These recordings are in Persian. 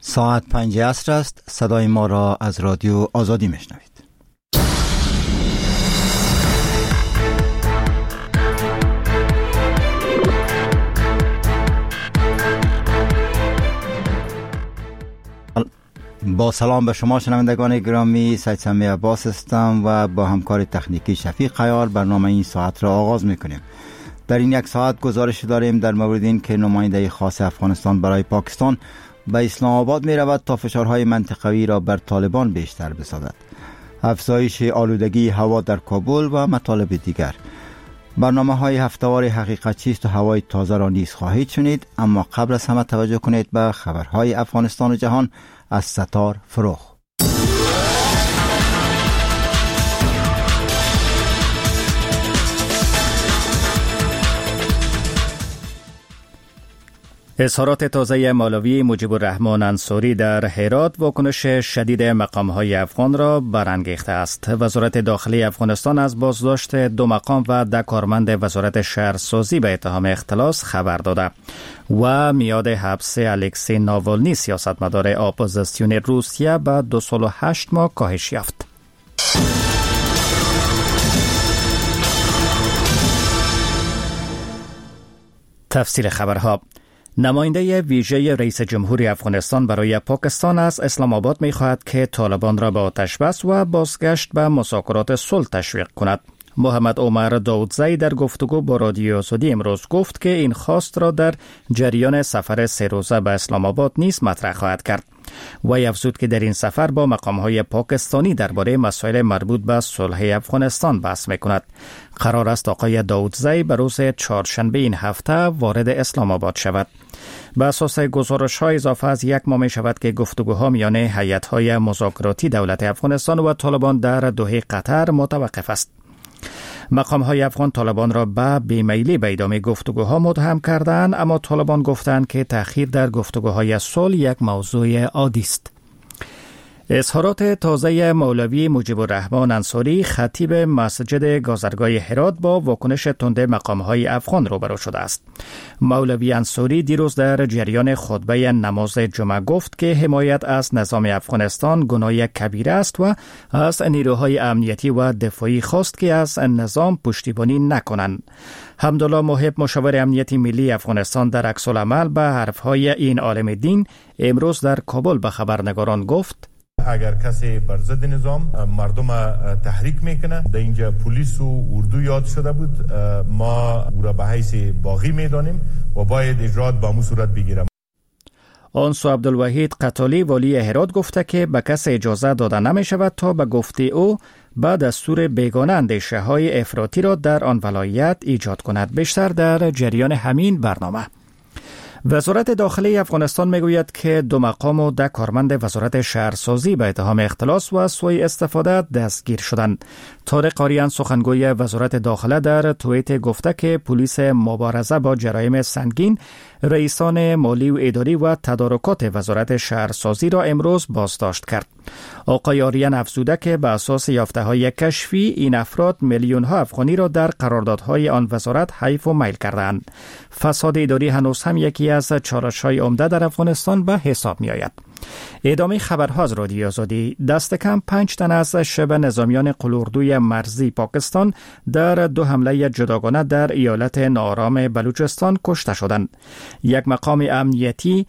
ساعت 5 عصر است. صدای ما را از رادیو آزادی میشنوید. با سلام به شما شنوندگان گرامی، سید سمی عباس هستم و با همکار تکنیکی شفیق عیار برنامه این ساعت را آغاز میکنیم. در این یک ساعت گزارش داریم در مورد این که نماینده خاص افغانستان برای پاکستان به اسلام آباد می رود تا فشارهای منطقوی را بر طالبان بیشتر بسازد. افزایش آلودگی هوا در کابل و مطالب دیگر. برنامه های هفته‌وار حقیقت چیست و هوای تازه را نیز خواهید شنید، اما قبل از همه توجه کنید به خبرهای افغانستان و جهان از ستار فروغ. اظهارات تازه مولوی مجیب الرحمن انصاری در هرات واکنش شدید مقام‌های افغان را برانگیخته است. وزارت داخلی افغانستان از بازداشت 2 مقام و 10 کارمند وزارت شهرسازی به اتهام اختلاس خبر داده و میاد حبس الکسی ناوالنی سیاستمدار اپوزیسیون روسیه به 2 سال و 8 ماه کاهش یافت. تفصیل خبرها. نماینده ویژه رئیس جمهوری افغانستان برای پاکستان از اسلام آباد می خواهد که طالبان را به آتش بس و بازگشت به مذاکرات صلح تشویق کند. محمد عمر داودزی در گفتگو با رادیو آزادی امروز گفت که این خواست را در جریان سفر 3 روزه به اسلام آباد نیز مطرح خواهد کرد. وی افزود که در این سفر با مقام‌های پاکستانی درباره مسائل مربوط به صلح افغانستان بحث می‌کند. قرار است آقای داودزی به روز چهارشنبه این هفته وارد اسلام آباد شود. به اساس گزارش‌ها اضافه از 1 ماه می شود که گفتگوها میان هیئت‌های مذاکراتی دولت افغانستان و طالبان در دوحه قطر متوقف است. مقام‌های افغان طالبان را به بیمیلی به ادامه گفتگوها متهم کردند، اما طالبان گفتند که تأخیر در گفتگوهای صلح یک موضوع عادی است. اظهارات تازه مولوی مجیب الرحمن انصاری خطیب مسجد گازرگاه هرات با واکنش تند مقام‌های افغان روبرو شده است. مولوی انصاری دیروز در جریان خطبه نماز جمعه گفت که حمایت از نظام افغانستان گناه کبیره است و از نیروهای امنیتی و دفاعی خواست که از نظام پشتیبانی نکنند. حمدالله محب مشاور امنیتی ملی افغانستان در عکس‌العمل به حرفهای این عالم دین امروز در کابل به خبرنگاران گفت: اگر کسی بر ضد نظام مردم تحریک میکنه، در اینجا پلیس و اردو یاد شده بود، ما او را به حیث باغی میدانیم و باید اجرات با مو صورت بگیره. آنسو عبدالوحید قتالی والی هرات گفته که به کس اجازه داده نمی شود تا به گفته او به دستور بیگانه اندیشه های افراطی را در آن ولایت ایجاد کند. بیشتر در جریان همین برنامه. وزارت داخلی افغانستان میگوید که 2 مقام و 10 کارمند وزارت شهرسازی به اتهام اختلاس و سوء استفاده دستگیر شدند. طارق آریان سخنگوی وزارت داخله در توییت گفته که پلیس مبارزه با جرایم سنگین رئیسان مالی و اداری و تدارکات وزارت شهرسازی را امروز بازداشت کرد. آقای آریان افزوده که به اساس یافته‌های کشفی این افراد میلیون‌ها افغانی را در قراردادهای آن وزارت حیف و میل کردند. فساد اداری هنوز هم یکی از چالش‌های عمده در افغانستان به حساب می‌آید. ادامه خبرها از رادیو آزادی. دست کم 5 تن از شبه نظامیان قلاردوی مرزی پاکستان در 2 حمله جداگانه در ایالت ناآرام بلوچستان کشته شدند. یک مقام امنیتی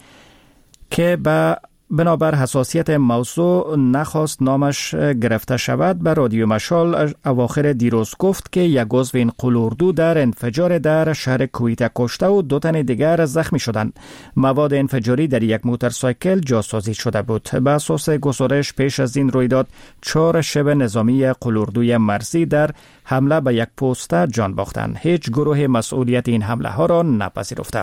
که بنابر حساسیت موضوع نخواست نامش گرفته شود به رادیو مشال اواخر دیروز گفت که یک عضو این قلاردو در انفجار در شهر کویته کشته و 2 تن دیگر زخمی شدند. مواد انفجاری در یک موتورسایکل جاسازی شده بود. به اساس گزارش پیش از این رویداد 4 شبه نظامی قلاردوی مرزی در حمله به یک پست جان باختند. هیچ گروه مسئولیت این حمله ها را نپذیرفته.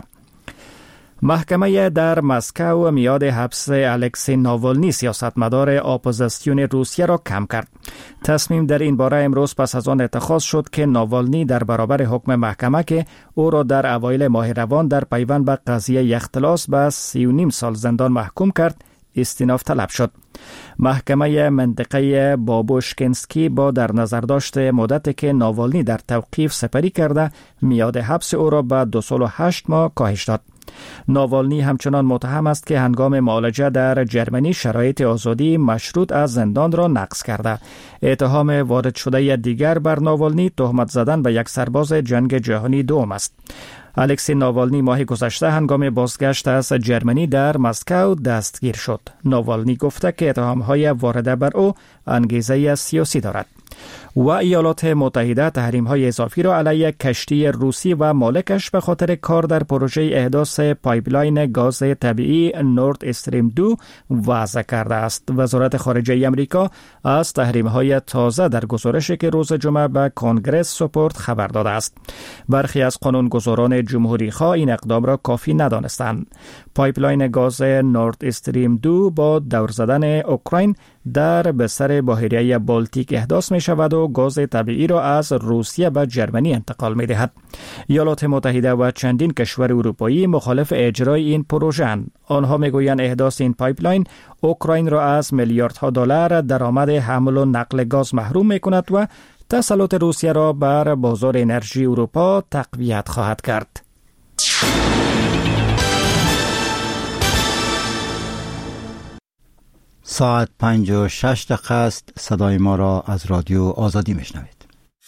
محکمه در مسکو میاد حبس الکسی ناوالنی سیاستمدار اپوزیسیون روسیه را کم کرد. تصمیم در این باره امروز پس از آن اتخاذ شد که ناوالنی در برابر حکم محکمه که او را در اوایل ماه روان در پیوند به قضیه اختلاس به 3.5 سال زندان محکوم کرد استیناف طلب شد. محکمه منطقه بابوشکنسکی با در نظر داشته مدتی که ناوالنی در توقیف سپری کرده میاد حبس او را به 2 سال و 8 ماه کاهش داد. ناوالنی همچنان متهم است که هنگام معالجه در جرمنی شرایط آزادی مشروط از زندان را نقض کرده. اتهام وارد شده دیگر بر ناوالنی تهمت زدن به یک سرباز جنگ جهانی دوم است. الکسی ناوالنی ماه گذشته هنگام بازگشت از جرمنی در مسکو دستگیر شد. ناوالنی گفته که اتهام‌های وارده بر او انگیزه سیاسی دارد. و ایالات متحده تحریم‌های اضافی را علیه کشتی روسی و مالکش به خاطر کار در پروژه احداث پایپلاین گاز طبیعی نورد استریم 2 وضع کرده است. وزارت خارجه آمریکا از تحریم‌های تازه در گزارشی که روز جمعه به کنگره سپرد خبر داده است. برخی از قانونگذاران جمهوری‌خواه این اقدام را کافی ندانستند. پایپلاین گاز نورد استریم 2 با دور زدن اوکراین در بستر بحیره بالتیک احداث می شود و گاز طبیعی را از روسیه به جرمنی انتقال می دهد. ایالات متحده و چندین کشور اروپایی مخالف اجرای این پروژه اند. آنها می گویند احداث این پایپلاین اوکراین را از میلیاردها دلار درآمد حمل و نقل گاز محروم می کند و تسلط روسیه را بر بازار انرژی اروپا تقویت خواهد کرد. ساعت 5:06 است. صدای ما را از رادیو آزادی میشنوید.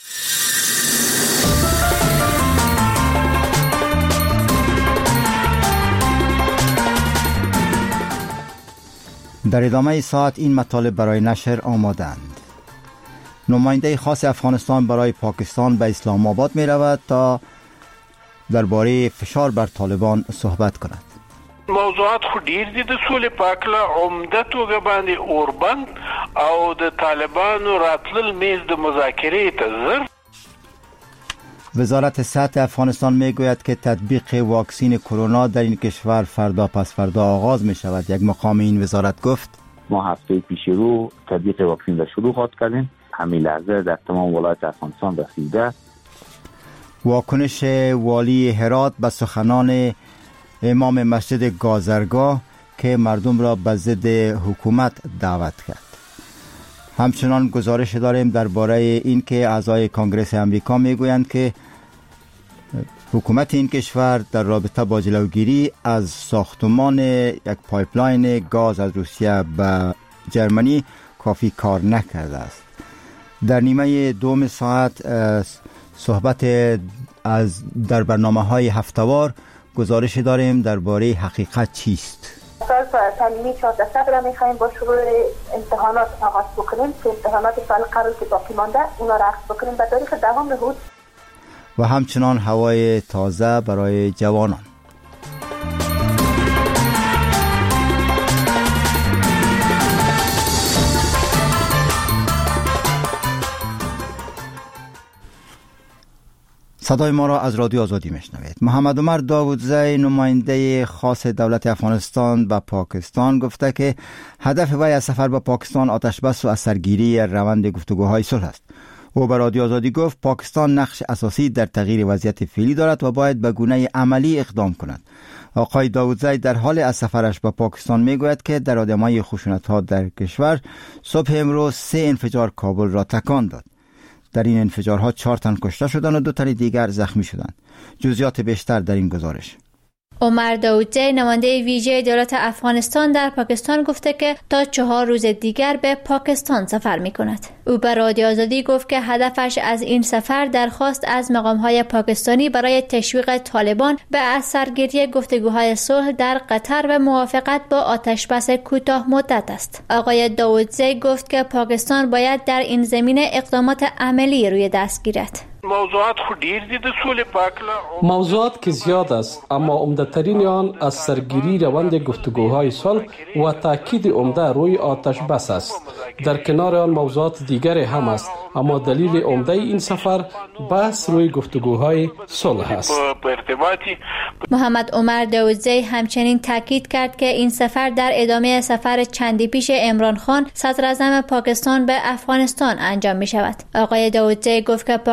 در ادامه ساعت این مطالب برای نشر آمادند. نماینده خاص افغانستان برای پاکستان به اسلام آباد می رود تا درباره فشار بر طالبان صحبت کند. موضوعات خو ډیر دي د سولې په اړه عمده توګه باندې اوربند او د طالبانو راتلل میز د مذاکره ته زر. وزارت صحت افغانستان میگوید که تطبیق واکسین کرونا در این کشور فردا پس فردا آغاز می شود. یک مقام این وزارت گفت ما هفته پیش رو تطبیق واکسین را شروع خواهد کردیم. همین لحظه در تمام ولایت افغانستان رسیده. واکنش والی هرات به سخنان امام مسجد گازرگاه که مردم را به ضد حکومت دعوت کرد. همچنان گزارش داریم درباره این که اعضای کنگره آمریکا میگویند که حکومت این کشور در رابطه با جلوگیری از ساختمان یک پایپلاین گاز از روسیه به جرمنی کافی کار نکرده است. در نیمه دوم ساعت صحبت از در برنامه‌های هفته‌وار گزارش داریم درباره حقیقت چیست. سال تعلیمی 14 را می‌خوایم با شروع امتحانات آغاز بکنیم که امتحانات سال قبل که باقی مانده اونا را آغاز بکنیم به تاریخ 10 هود و همچنان هوای تازه برای جوانان. صدای ما را از رادیو آزادی میشنوید. محمد عمر داودزی نماینده خاص دولت افغانستان به پاکستان گفته که هدف وی از سفر به پاکستان آتش بس و از سرگیری روند گفتگوهای صلح است. او به رادیو آزادی گفت پاکستان نقش اساسی در تغییر وضعیت فعلی دارد و باید به گونه عملی اقدام کند. آقای داودزی در حال از سفرش به پاکستان میگوید که در ادامه خشونت‌ها در کشور صبح امروز 3 انفجار کابل را تکان داد. در این انفجارها 4 تن کشته شدند و 2 تن دیگر زخمی شدند. جزئیات بیشتر در این گزارش. عمر داودزی نماینده ویژه دولت افغانستان در پاکستان گفته که تا 4 روز دیگر به پاکستان سفر می کند. او به رادیو آزادی گفت که هدفش از این سفر درخواست از مقام‌های پاکستانی برای تشویق طالبان به از سرگیری گفتگوهای صلح در قطر و موافقت با آتشبس کوتاه مدت است. آقای داودزی گفت که پاکستان باید در این زمینه اقدامات عملی روی دست گیرد. موضوعات خو ډیر دي د سولې په اړه موضوعات که زیاد است اما عمده‌ترین آن از سرگیری روند گفتگوهای صلح و تاکید عمده روی آتش بس است. در کنار آن موضوعات دیگری هم است اما دلیل عمده این سفر بحث روی گفتگوهای صلح است. محمد عمر داودزی همچنین تاکید کرد که این سفر در ادامه سفر چندی پیش عمران خان صدر اعظم پاکستان به افغانستان انجام می شود. آقای داودزی گفت که پاکستان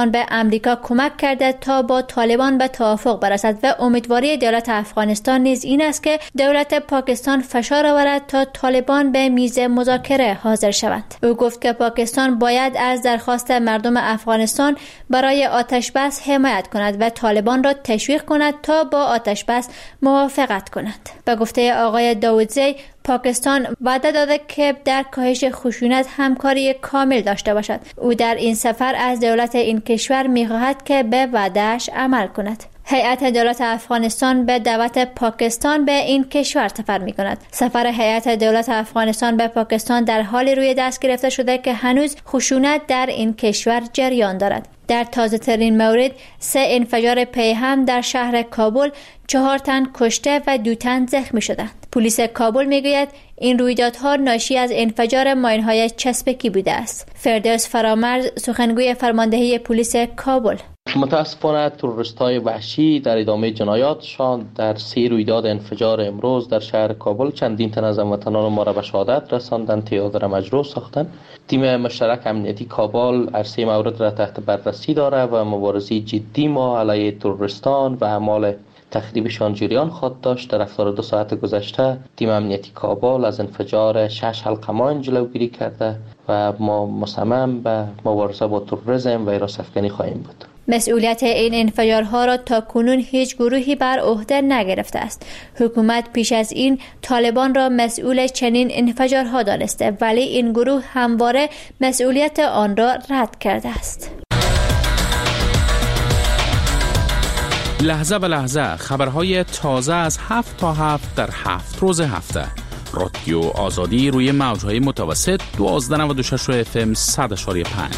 پاکستان به امریکا کمک کرده تا با طالبان به توافق برسد و امیدواری دولت افغانستان نیز این است که دولت پاکستان فشار آورد تا طالبان به میز مذاکره حاضر شوند. او گفت که پاکستان باید از درخواست مردم افغانستان برای آتش بس حمایت کند و طالبان را تشویق کند تا با آتش بس موافقت کنند. به گفته آقای داودزی، پاکستان وعده داده که در کاهش خشونت همکاری کامل داشته باشد. او در این سفر از دولت این کشور می‌خواهد که به وعده‌اش عمل کند. هیئت دولت افغانستان به دعوت پاکستان به این کشور سفر می‌کند. سفر هیئت دولت افغانستان به پاکستان در حال روی دست گرفته شده که هنوز خشونت در این کشور جریان دارد. در تازه ترین مورد 3 انفجار پیهم در شهر کابل 4 تن کشته و 2 تن زخمی شدند. پلیس کابل میگوید این رویدادها ناشی از انفجار ماین‌های چسبکی بوده است. فردوس فرامرز، سخنگوی فرماندهی پلیس کابل: متاسفانه تروریست‌های وحشی در ادامه جنایاتشان در 3 رویداد انفجار امروز در شهر کابل چندین تن از هموطنان ما را به شهادت رساندند، تعداد را مجروح ساختند. تیم مشترک امنیتی کابل عرصه مورد را تحت بررسی دارد و مبارزه جدی ما علیه تروریستان و اعمال تخریبشان جریان خواهد داشت. در 72 ساعت گذشته تیم امنیتی کابل از انفجار 6 حلقه ماین جلوگیری کرده و ما مصمم به مبارزه با تروریسم و حراس افکنی خواهیم بود. مسئولیت این انفجارها را تا کنون هیچ گروهی بر عهده نگرفته است. حکومت پیش از این طالبان را مسئول چنین انفجارها دانسته، ولی این گروه همواره مسئولیت آن را رد کرده است. لحظه به لحظه خبرهای تازه از 7 تا 7 در 7 روز هفته. رادیو آزادی روی موجهای متوسط 1296 FM 100.5.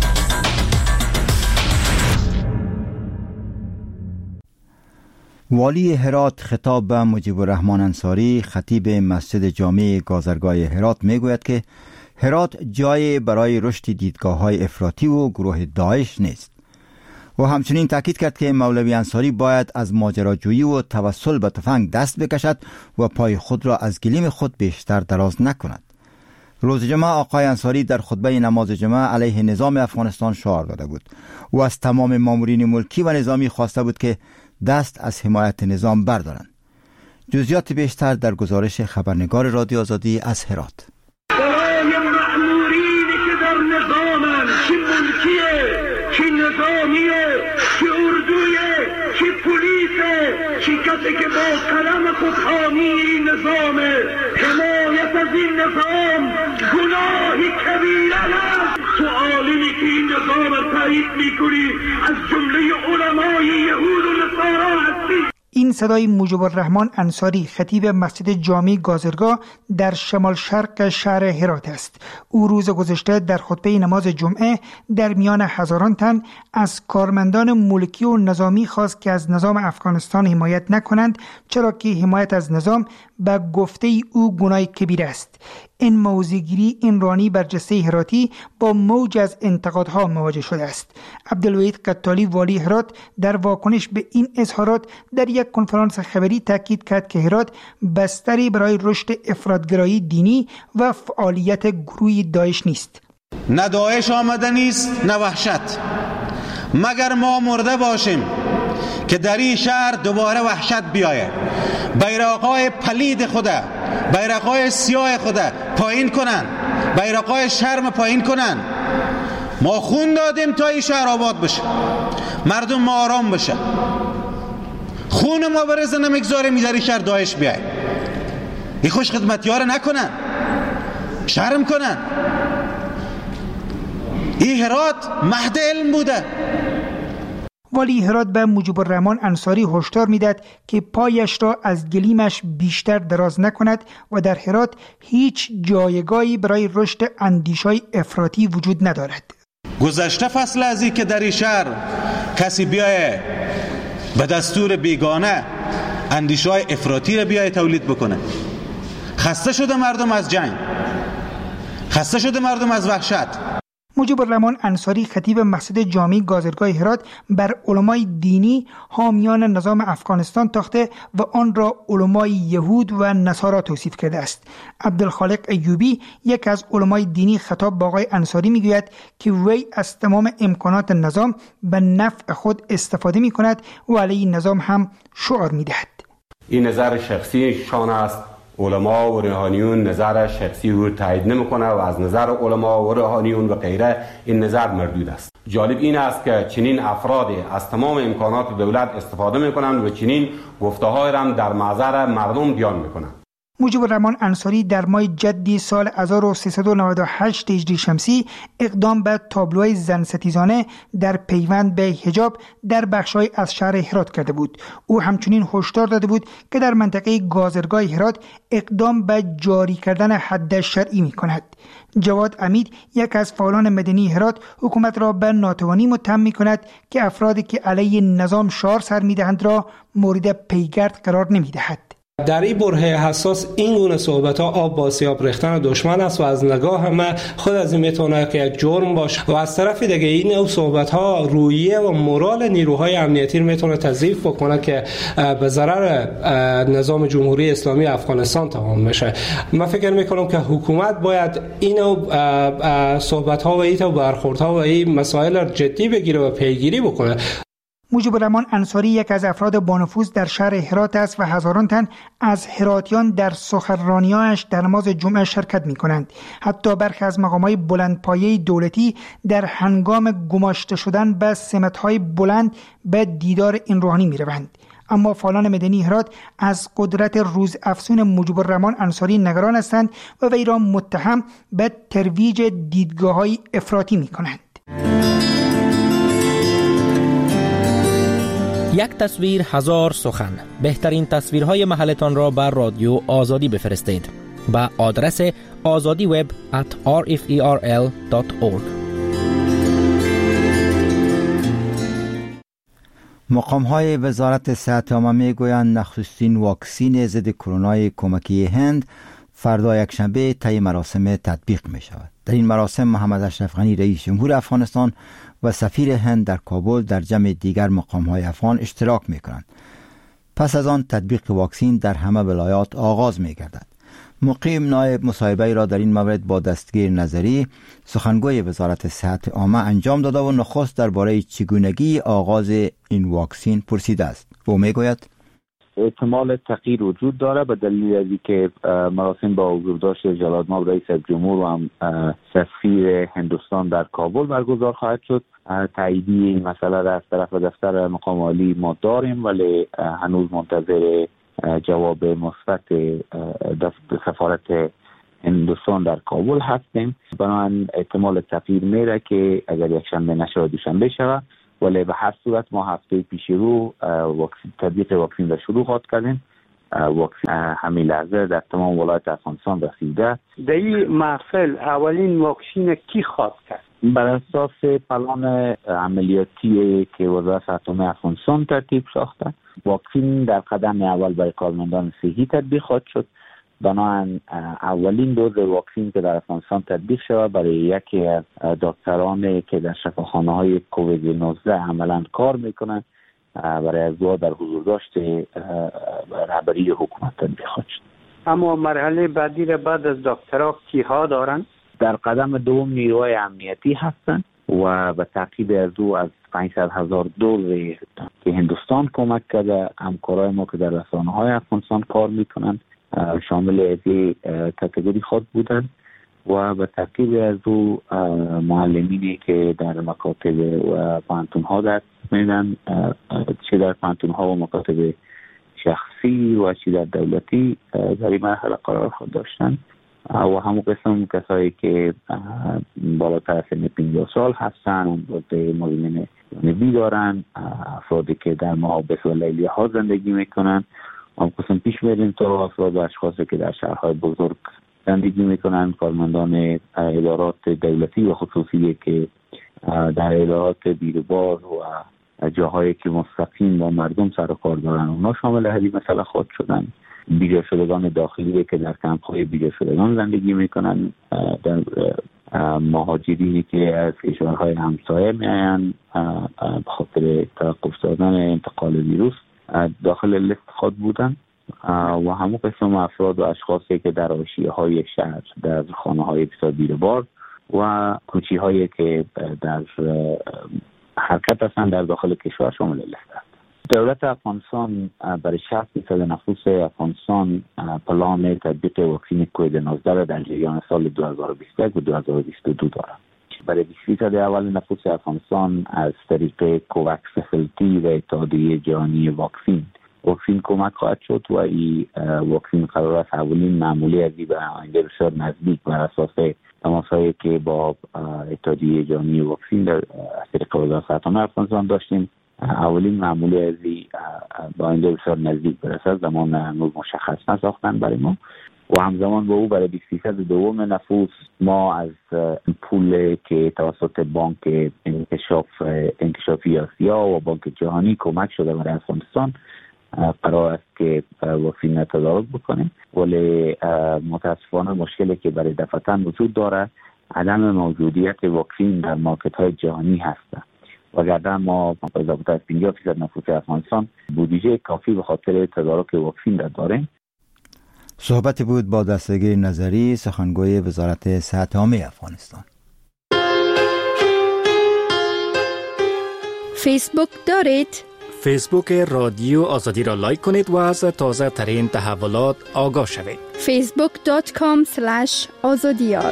والی هرات خطاب به مجیب الرحمن انصاری، خطیب مسجد جامع گازرگاه هرات، میگوید که هرات جای برای رشد دیدگاه‌های افراطی و گروه داعش نیست. و همچنین تاکید کرد که مولوی انصاری باید از ماجراجویی و توسل به تفنگ دست بکشد و پای خود را از گلیم خود بیشتر دراز نکند. روز جمعه آقای انصاری در خطبه نماز جمعه علیه نظام افغانستان شعار داده بود و از تمام مامورین ملکی و نظامی خواسته بود که دست از حمایت نظام بردارند. جزئیات بیشتر در گزارش خبرنگار رادیو آزادی از هرات. برای مامورینی که در نظامن، چه ملکیه، چه نظامیه، چه اردویه، چه پلیسه، چه کسی که با قلم خود حامی نظامه، حمایت از این نظام گناهی کبیره است. سؤالی که این نظام را تایید میکنی از جمله علمای یهود و نصارا هستی. این صدای مجیب الرحمن انصاری، خطیب مسجد جامع گازرگاه در شمال شرق شهر هرات است. او روز گذشته در خطبه نماز جمعه در میان هزاران تن از کارمندان ملکی و نظامی خواست که از نظام افغانستان حمایت نکنند، چرا که حمایت از نظام به گفته او گناه کبیر است. این موضع‌گیری این رانی برجسته هراتی با موج از انتقادها مواجه شده است. عبدالوحید قطالی والی هرات در واکنش به این اظهارات در یک کنفرانس خبری تاکید کرد که هرات بستری برای رشد افراطگرایی دینی و فعالیت گروه داعش نیست. نه داعش آمده نیست، نه وحشت، مگر ما مرده باشیم که در این شهر دوباره وحشت بیاید. بیرق‌های پلید خدا، بیرق‌های سیاه خدا پایین کنن، بیرق‌های شرم پایین کنن. ما خون دادیم تا این شهر آباد بشه، مردم ما آرام بشه. خون ما برزه نمیگذاریم در این شهر داعش بیاید. این خوش خدمتیار نکنن، شرم کنن. این هرات مهد علم بوده. والی هرات به مجیب الرحمن انصاری هشدار میداد که پایش را از گلیمش بیشتر دراز نکند و در هرات هیچ جایگاهی برای رشد اندیشه‌های افراطی وجود ندارد. گذشته فصل ازی که در این شهر کسی بیایه به دستور بیگانه اندیشه‌های افراطی را بیایه تولید بکنه. خسته شده مردم از جنگ، خسته شده مردم از وحشت. مجیب الرحمن انصاری خطیب مسجد جامع گازرگاه هرات بر علمای دینی حامیان نظام افغانستان تاخته و آن را علمای یهود و نصارا توصیف کرده است. عبدالخالق ایوبی یک از علمای دینی خطاب با آقای انصاری میگوید که وی از تمام امکانات نظام به نفع خود استفاده می کند و علیه نظام هم شعار می دهد. این نظر شخصی شان است. علما و روحانیون نظر شخصی رو تایید نمیکنه و از نظر علما و روحانیون و غیره این نظر مردود است. جالب این است که چنین افراد از تمام امکانات دولت استفاده میکنند و چنین گفته‌های را در محضر مردم بیان میکنند. مجیب الرحمن انصاری در ماه جدی سال 1398 هجری شمسی اقدام به تابلوهای زن ستیزانه در پیوند به حجاب در بخش‌های از شهر هرات کرده بود. او همچنین هشدار داده بود که در منطقه گازرگاه هرات اقدام به جاری کردن حد شرعی می‌کند. جواد امید یک از فعالان مدنی هرات حکومت را به ناتوانی متهم می‌کند که افرادی که علیه نظام شعار سر می‌دهند را مورد پیگرد قرار نمی‌دهد. در این بره حساس این گونه صحبت ها آب با سیاب ریختن دشمن است و از نگاه من خود از این میتونه که یک جرم باشه و از طرف دیگه این نوع صحبت ها روحیه و مورال نیروهای امنیتی میتونه تضعیف بکنه که به ضرر نظام جمهوری اسلامی افغانستان تمام میشه. من فکر میکنم که حکومت باید این نوع صحبت ها و این برخورد ها و این مسائل را جدی بگیره و پیگیری بکنه. مجیب الرحمن انصاری یک از افراد بانفوذ در شهر هرات است و هزاران تن از هراتیان در سخنرانی‌هایش در نماز جمعه شرکت می‌کنند. حتی برخی از مقام‌های بلندپایه دولتی در هنگام گماشته شدن به سمت‌های بلند به دیدار این روحانی می‌روند. اما فعالان مدنی هرات از قدرت روز افزون مجیب الرحمن انصاری نگران هستند و وی را متهم به ترویج دیدگاه‌های افراطی می‌کنند. یک تصویر هزار سخن. بهترین تصویرهای محلتان را بر رادیو آزادی بفرستید به آدرس azadiweb@rferl.org. مقام‌های وزارت صحت عامه می‌گویند نخستین واکسین ضد کرونا کمکی هند فردا یکشنبه طی مراسم تطبیق می‌شود. در این مراسم محمد اشرف غنی رئیس جمهور افغانستان و سفیر هند در کابل در جمع دیگر مقام‌های افغان اشتراک می‌کنند. پس از آن تطبیق واکسین در همه ولایات آغاز می‌گردد. مقیم نایب مصاحبه را در این مورد با دستگیر نظری سخنگوی وزارت صحت عامه انجام داده و نخست درباره چگونگی آغاز این واکسین پرسیده است. او می‌گوید احتمال تغییر وجود داره به دلیل از اینکه مراسم با حضورداشت جلال‌آباد رئیس جمهور و هم سفیر هندوستان در کابل برگزار خواهد شد. تاییدی این مسئله را از طرف دفتر مقام عالی ما داریم ولی هنوز منتظر جواب مثبت سفارت هندوستان در کابل هستیم. بنابراین احتمال تغییر میره که اگر یک شنبه نشه دوشنبه شود، ولی به هر صورت ما هفته پیش رو تطبیق واکسین را شروع خواهد کردیم. واکسین همین لحظه در تمام ولایت افغانستان رسیده. در این محفل اولین واکسین کی خواهد کرد؟ بر اساس پلان عملیاتی که وزارت صحت عامه افغانستان ترتیب ساخته، واکسین در قدم اول برای کارمندان صحی تطبیق خواهد شد. بنابراین اولین دوز واکسین که در افغانستان تطبیق شود برای یکی از دکترانی که در شفاخانه‌های کووید 19 عملاً کار میکنند برای از دو در حضورداشت رهبری حکومت تطبیق خواهد شد. اما مرحله بعدی را بعد از دکترها کیها دارند؟ در قدم دوم نیروهای امنیتی هستند و به تعقیب از او از 500,000 دوز که هندوستان کمک کرده همکارای ما که در رسانه‌های افغانستان کار میکنند شامل از کاتگوری خود بودند و به تعقیب از او معلمینی که در مکاتب و پانتون‌ها درس میدن، چه در پانتون‌ها و مکاتب شخصی و چه در دولتی در این مرحله قرار خود داشتند و همون قسم کسایی که بالاتر از سن 50 سال هستند و مزمن جانبی دارند، افرادی که در محابس و لیلیه ها زندگی میکنند. هم قسم پیش میریم تا افراد و اشخاصی که در شهرهای بزرگ زندگی میکنند، کارمندان ادارات دولتی و خصوصی که در ادارات بیروبار و جاهایی که مستقیم با مردم سر و کار دارن اونا شامل هذه مسئله خود شدن. بیجا شدگان داخلی که در کمپ‌های بیجا شدگان زندگی میکنن در مهاجرینی که از کشورهای همسایه میاین به خاطر توقف دادن انتقال ویروس داخل لیست خود بودن و همون قسم افراد و اشخاصی که در حاشیه‌های شهر، در خانه‌های بسیار دیربار و کوچی‌هایی که در حرکت هستند در داخل کشور شامل لیست است. دولت افغانستان برای 60% نفوس افغانستان پلان تطبیق واکسن کووید 19 را در جریان سال 2021 و 2022 دارد. برای 20% اول نفوس افغانستان از طریق کوواکس فلتی و اتحادیه جهانی واکسن کمک خواهد شد و این واکسن قرار است اولین معمولی ازی به آینده بسیار نزدیک بر اساس تماس‌هایی که با اتحادیه جهانی واکسن از طریق وزارت صحت افغانستان داشتیم، اولین معمولی ازی با آینده بسیار نزدیک برسد. زمان هنوز مشخص نساختن برای ما و همزمان با او برای 20% دوم نفوس ما از پول که توسط بانک انکشافی آسیا و بانک جهانی کمک شده برای افغانستان قرار است که واکسن تدارک بکنیم، ولی متاسفانه مشکلی که برای دفعتاً وجود داره عدم موجودیت واکسن در مارکت های جهانی هست. وگرنه ما اضافه از 50% نفوس افغانستان بودجه کافی به خاطر تدارک واکسن داریم. صحبت بود با دستگیر نظری، سخنگوی وزارت صحت عامه افغانستان. فیسبوک دارید؟ فیسبوک رادیو آزادی را لایک کنید و از تازه ترین تحولات آگاه شوید. facebook.com/azadiyar.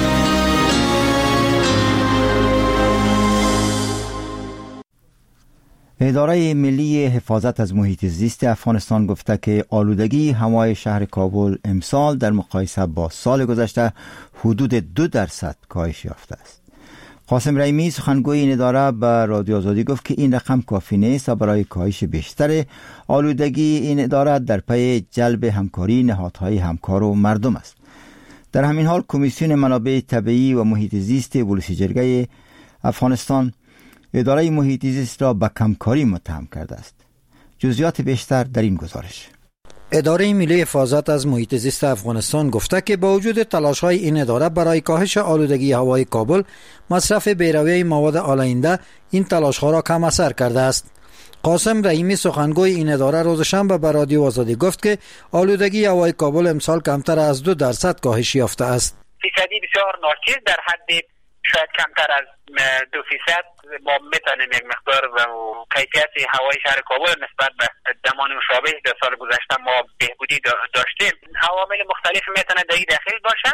اداره ملی حفاظت از محیط زیست افغانستان گفته که آلودگی هوای شهر کابل امسال در مقایسه با سال گذشته حدود 2% کاهش یافته است. قاسم رحیمی سخنگوی این اداره به رادیو آزادی گفت که این رقم کافی نیست و برای کاهش بیشتر آلودگی این اداره در پی جلب همکاری نهادهای همکار و مردم است. در همین حال کمیسیون منابع طبیعی و محیط زیست ولسی جرگه افغانستان اداره محیط زیست را به کمکاری متهم کرده است. جزئیات بیشتر در این گزارش. اداره ملی حفاظت از محیط زیست افغانستان گفته که با وجود تلاش‌های این اداره برای کاهش آلودگی هوای کابل، مصرف بی‌رویه مواد آلاینده این تلاش‌ها را کم اثر کرده است. قاسم رحیمی سخنگوی این اداره روز شنبه به رادیو آزادی گفت که آلودگی هوای کابل امسال کمتر از 2% کاهش یافته است. فیصدی بسیار ناچیز، در حد شاید کمتر از 2% ما میتونیم یک مقدار و کیفیت هوای شهر کابل نسبت به زمان مشابه در سال گذشته ما بهبودی داشتیم. عوامل مختلف میتونه در این داخل باشه،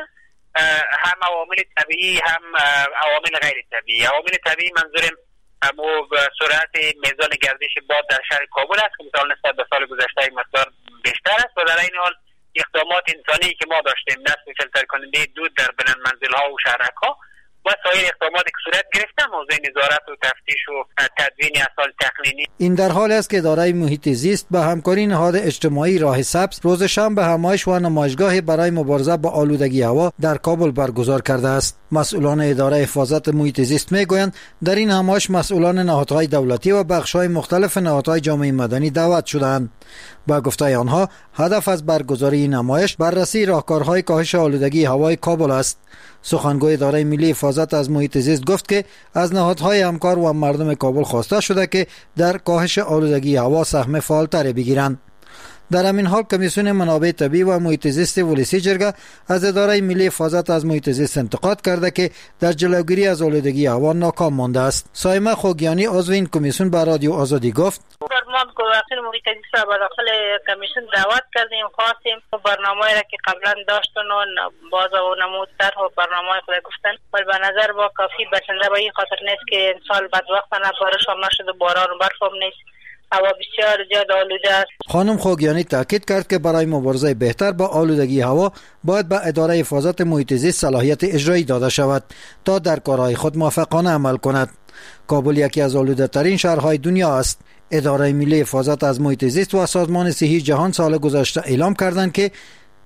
هم عوامل طبیعی هم عوامل غیر طبیعی. عوامل طبیعی منظورم همو سرعت میزان گردش باد در شهر کابل است که مثلا نسبت به سال گذشته یک مقدار بیشتر است و در این حال اقدامات انسانی که ما داشتیم، نصب فیلتر کننده دود در بلند منزل‌ها و شهرک‌ها و سایر اقداماتی که صورت گرفته، موضوع نظارت و تفتیش و تدوین اسناد تقنینی. این در حالی است که اداره محیط زیست به همکاری نهاد اجتماعی راه سبز روز شنبه همایش و نمایشگاه برای مبارزه با آلودگی هوا در کابل برگزار کرده است. مسئولان اداره حفاظت محیط زیست میگویند در این همایش مسئولان نهادهای دولتی و بخش‌های مختلف نهادهای جامعه مدنی دعوت شدند. با گفته آنها هدف از برگزاری این نمایش بررسی راهکارهای کاهش آلودگی هوای کابل است. سخنگوی اداره ملی حفاظت از محیط زیست گفت که از نهادهای همکار و مردم کابل خواسته شده که در کاهش آلودگی هوا سهم فعالتری بگیرند. در همین حال کمیسیون منابع طبیعی و محیط زیست ولسی جرگه از اداره ملی حفاظت از محیط زیست انتقاد کرده که در جلوگیری از آلودگی هوا ناکام مانده است. سایمه خوگیانی عضو این کمیسیون به رادیو آزادی گفت: ما گواهی محیط زیست را به داخل کمیسیون دعوت کردیم، خواستیم برنامه‌ای را که قبلا داشتن و باز و نمود طرح و برنامه خود گفتن، ولی به نظر با کافی بسنده به این خاطر نیست که امسال بدبختانه بارش هم نشد و باران و برف هم نیست. هوا بسیار زیاد آلوده است. خانم خوگیانی تاکید کرد که برای مبارزه بهتر با آلودگی هوا باید به اداره حفاظت محیط زیست صلاحیت اجرایی داده شود تا در کارهای خود موفقانه عمل کند. کابل یکی از آلوده‌ترین شهرهای دنیا است. اداره ملی حفاظت از محیط زیست و سازمان صحی جهان سال گذشته اعلام کردند که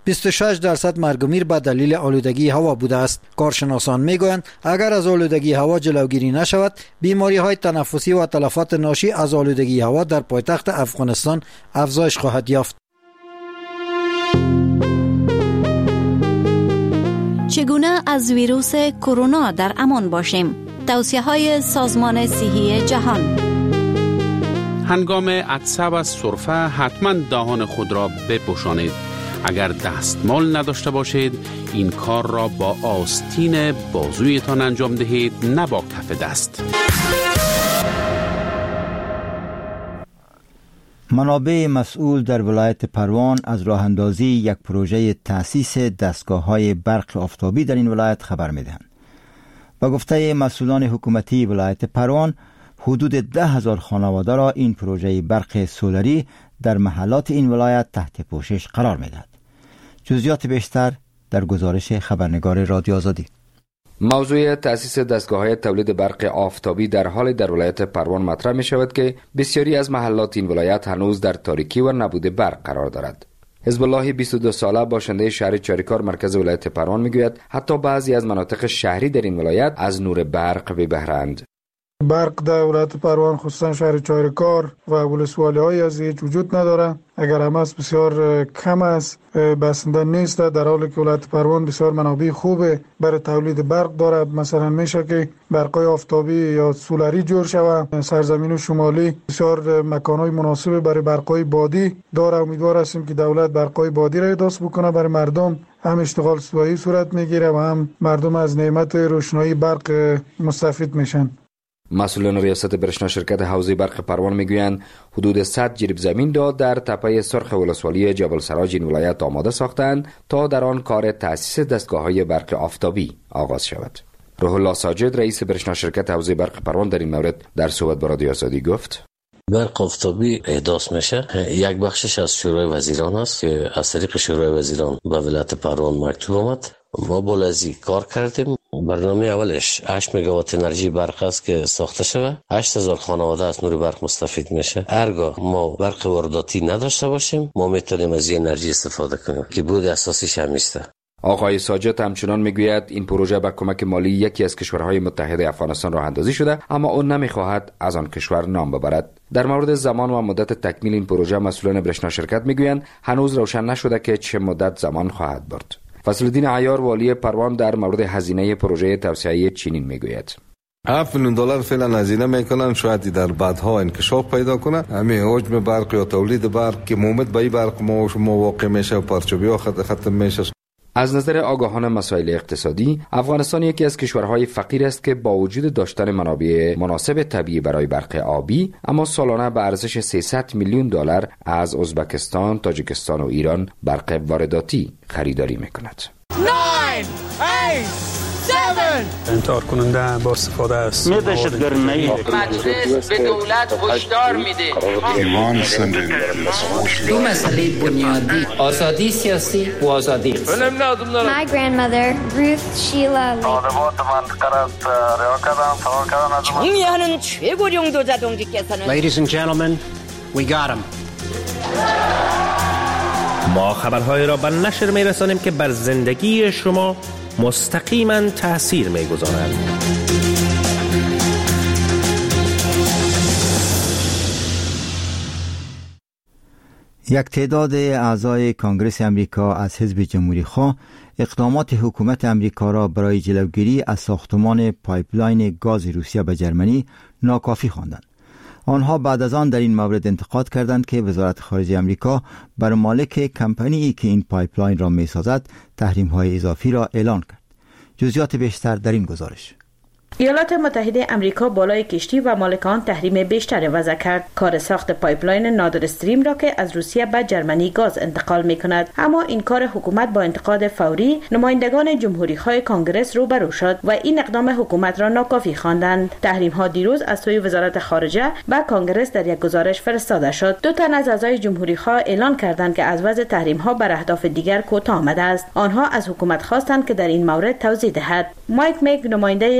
26% مرگ و میر به دلیل آلودگی هوا بوده است. کارشناسان میگویند اگر از آلودگی هوا جلوگیری نشود، بیماری‌های تنفسی و تلفات ناشی از آلودگی هوا در پایتخت افغانستان افزایش خواهد یافت. چگونه از ویروس کرونا در امان باشیم؟ توصیه‌های سازمان صحی جهان. هنگام عطسه و سرفه حتما دهان خود را بپوشانید. اگر دستمال نداشته باشید این کار را با آستین بازویتان انجام دهید، نه با کف دست. منابع مسئول در ولایت پروان از راه اندازی یک پروژه تأسیس دستگاه‌های برق آفتابی در این ولایت خبر می‌دهند. با گفته مسئولان حکومتی ولایت پروان، حدود 10,000 خانواده را این پروژه برق سولری در محلات این ولایت تحت پوشش قرار می‌دهد. جزئیات بیشتر در گزارش خبرنگار رادیو آزادی. موضوع تأسیس دستگاه‌های تولید برق آفتابی در حال در ولایت پروان مطرح می شود که بسیاری از محلات این ولایت هنوز در تاریکی و نبود برق قرار دارد. حزب الله 22 ساله باشنده شهر چاریکار مرکز ولایت پروان میگوید حتی بعضی از مناطق شهری در این ولایت از نور برق بی بهره‌اند. برق در ولایت پروان خصوصا شهر چاریکار و ولسوالی‌های از هیچ وجود نداره. اگر هم است بسیار کم است، بسنده نیست، در حالی که ولایت پروان بسیار منابع خوبه برای تولید برق داره. مثلا میشه که برقای آفتابی یا سولری جور شود. سرزمین شمالی بسیار مکانهای مناسب برای برقای بادی داره. امیدوار هستیم که دولت برقای بادی را احداث بکنه برای مردم. هم اشتغال صبحی صورت میگیره و هم مردم از نعمت روشنایی برق مستفید میشن. مسئولان ریاست برشنا شرکت حوزه برق پروان میگویند حدود 100 جریب زمین را در تپه سرخ ولسوالی جبل سراج این ولایت آماده ساختند تا در آن کار تأسیس دستگاه‌های برق آفتابی آغاز شود. روح الله ساجد رئیس برشنا شرکت حوزه برق پروان در این مورد در صحبت با رادیو آزادی گفت: برق آفتابی احداث میشه. یک بخشش از شورای وزیران است که از طریق شورای وزیران به ولایت پروان مکتوب آمد. ما بالازی کار کردیم. برنامه اولش 8 مگاوات انرژی برق است که ساخته شده. 8000 خانواده از نور برق مستفید میشه. هرگاه ما برق وارداتی نداشته باشیم ما میتونیم از این انرژی استفاده کنیم که بود اساسیش هم نیست. آقای ساجد همچنان میگوید این پروژه با کمک مالی یکی از کشورهای متحد افغانستان راه اندازی شده، اما اون نمیخواهد از آن کشور نام ببرد. در مورد زمان و مدت تکمیل این پروژه مسئولان برشنا شرکت میگویند هنوز روشن نشده که چه مدت زمان خواهد برد. فضل‌الدین عیار والی پروان در مورد هزینه پروژه توسعه چنین میگوید: 7 میلیون دلار فعلا هزینه میکنن، شاید در بعدها انکشاف پیدا کنه. همین حجم برق یا تولید برق که مومد به برق ما واقع میشه و پرچوبی ها ختم میشه. از نظر آگاهان مسائل اقتصادی، افغانستان یکی از کشورهای فقیر است که با وجود داشتن منابع مناسب طبیعی برای برق آبی، اما سالانه به ارزش 300 میلیون دلار از ازبکستان، تاجیکستان و ایران برق وارداتی خریداری میکند. 9 8 7 انتحار کننده با استفاده است. مجلس به دولت هشدار میده. دو مسئله بنیادی: آزادی سیاسی و آزادی اقتصادی. My grandmother, Ruth Sheila 총리하는 최고령 도자동지께서는 Ladies and gentlemen, we got him. ما خبرهای را به نشر می‌رسانیم که بر زندگی شما مستقیما تأثیر می‌گذارند. یک تعداد اعضای کانگرس امریکا از حزب جمهوری خواه اقدامات حکومت امریکا را برای جلوگیری از ساختمان پایپلاین گاز روسیه به جرمنی ناکافی خواندند. آنها بعد از آن در این مورد انتقاد کردند که وزارت خارجه امریکا بر مالک کمپانی که این پایپلاین را می‌سازد تحریم‌های اضافی را اعلان کرد. جزئیات بیشتر در این گزارش. ایالات متحده امریکا بالای کشتی و مالکان تحریم بیشتر وضع کرد. کار ساخت پایپلاین نادر استریم را که از روسیه به جرمنی گاز انتقال می کند، اما این کار حکومت با انتقاد فوری نمایندگان جمهوری خواه کانگرس روبرو شد و این اقدام حکومت را ناکافی خواندند. تحریم ها دیروز از سوی وزارت خارجه و کانگرس در یک گزارش فرستاده شد. 2 تن از اعضای جمهوری خواه اعلان کردند که از وضع تحریم ها بر اهداف دیگر کوتاه آمده است. آنها از حکومت خواستند که در این مورد توضیح دهد. مایک مگ نماینده حزب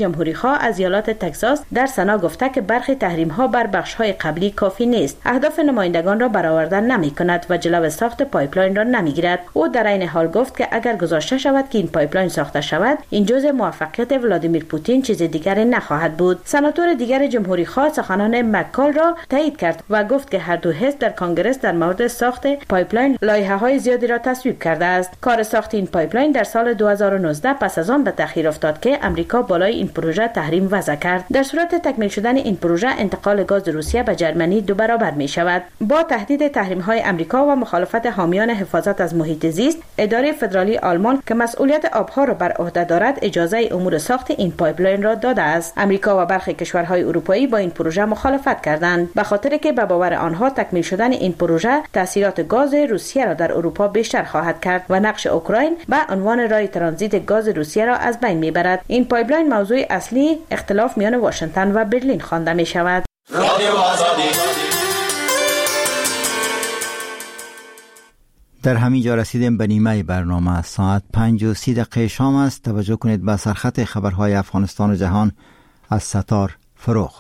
جمهوری خواه از ایالات تگزاس در سنا گفته که برخی تحریم ها بر بخش های قبلی کافی نیست، اهداف نمایندگان را برآورده نمی کند و جلو ساخت پایپلاین را نمی گیرد. او در این حال گفت که اگر گذاشته شود که این پایپلاین ساخته شود، این جزء موفقیت ولادیمیر پوتین چیز دیگری نخواهد بود. سناتور دیگر جمهوری خواه سخنان مکال را تایید کرد و گفت که هر دو حزب در کنگره در مورد ساخت پایپلاین لایحه‌های زیادی را تصویب کرده است. کار ساخت این پایپلاین در سال 2019 پس از آن به تأخیر افتاد که امریکا بالای این پروژه تحریم وضع کرد. در صورت تکمیل شدن این پروژه انتقال گاز روسیه به جرمنی 2 برابر می شود. با تهدید تحریم‌های امریکا و مخالفت حامیان حفاظت از محیط زیست، اداره فدرالی آلمان که مسئولیت آبها را بر عهده دارد اجازه امور ساخت این پایپلاین را داده است. امریکا و برخی کشورهای اروپایی با این پروژه مخالفت کردند به خاطر که به باور آنها تکمیل شدن این پروژه تاثیرات گاز روسیه را در اروپا بیشتر خواهد کرد و نقش اوکراین به عنوان راه ترانزیت گاز روسیه را از بین میبرد. این پایپلاین موضوع اصلی اختلاف میان واشنگتن و برلین خوانده می شود. در همین جا رسیدیم به نیمه برنامه. ساعت 5:30 شام است. توجه کنید به سرخط خبرهای افغانستان و جهان از ستار فروغ.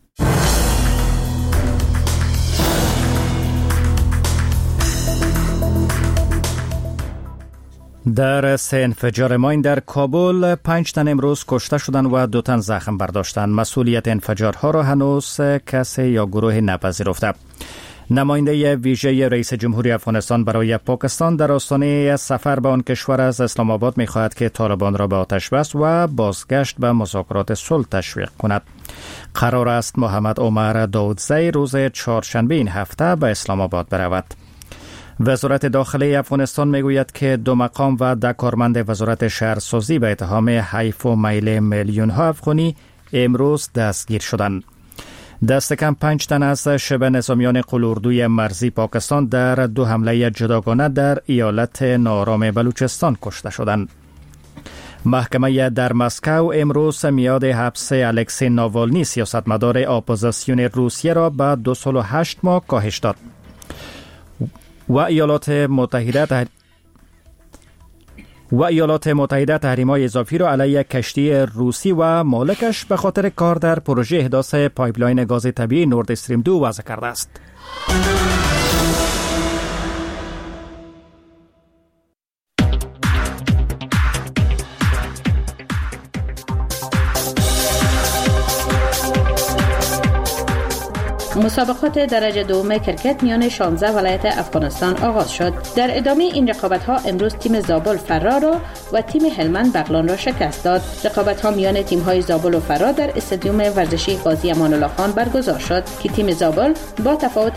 در 3 انفجار ماین در کابل 5 تن امروز کشته شدند و 2 تن زخم برداشتند. مسئولیت انفجارها را هنوز کسی یا گروه نپذیرفته. نماینده ویژه رئیس جمهوری افغانستان برای پاکستان در آستانه سفر به آن کشور از اسلام آباد می‌خواهد که طالبان را به آتش بس و بازگشت به مذاکرات صلح تشویق کند. قرار است محمد عمر داودزی روز چهارشنبه این هفته به اسلام آباد برود. وزارت داخلی افغانستان میگوید که 2 مقام و 10 کارمند وزارت شهرسازی به اتهام حیف و میل میلیون ها افغانی امروز دستگیر شدند. دست کم 5 تن از شبه نظامیان قلاردوی مرزی پاکستان در 2 حمله جداگانه در ایالت ناآرام بلوچستان کشته شدند. محکمه در مسکو امروز میاد حبس الکسی ناوالنی سیاستمدار اپوزیسیون روسیه را به 2 سال و 8 ماه کاهش داد. و ایالات متحده تحریم‌های اضافی را علیه کشتی روسی و مالکش به خاطر کار در پروژه احداث پایپلاین گاز طبیعی نورد استریم 2 وضع کرده است. مسابقات درجه دوم کرکت میان 16 ولایت افغانستان آغاز شد. در ادامه این رقابت‌ها امروز تیم زابل فرار و تیم هلمند بغلان را شکست داد. رقابت‌ها میان تیم‌های زابل و فرار در استادیوم ورزشی قاضی امان الله خان برگزار شد که تیم زابل با تفاوت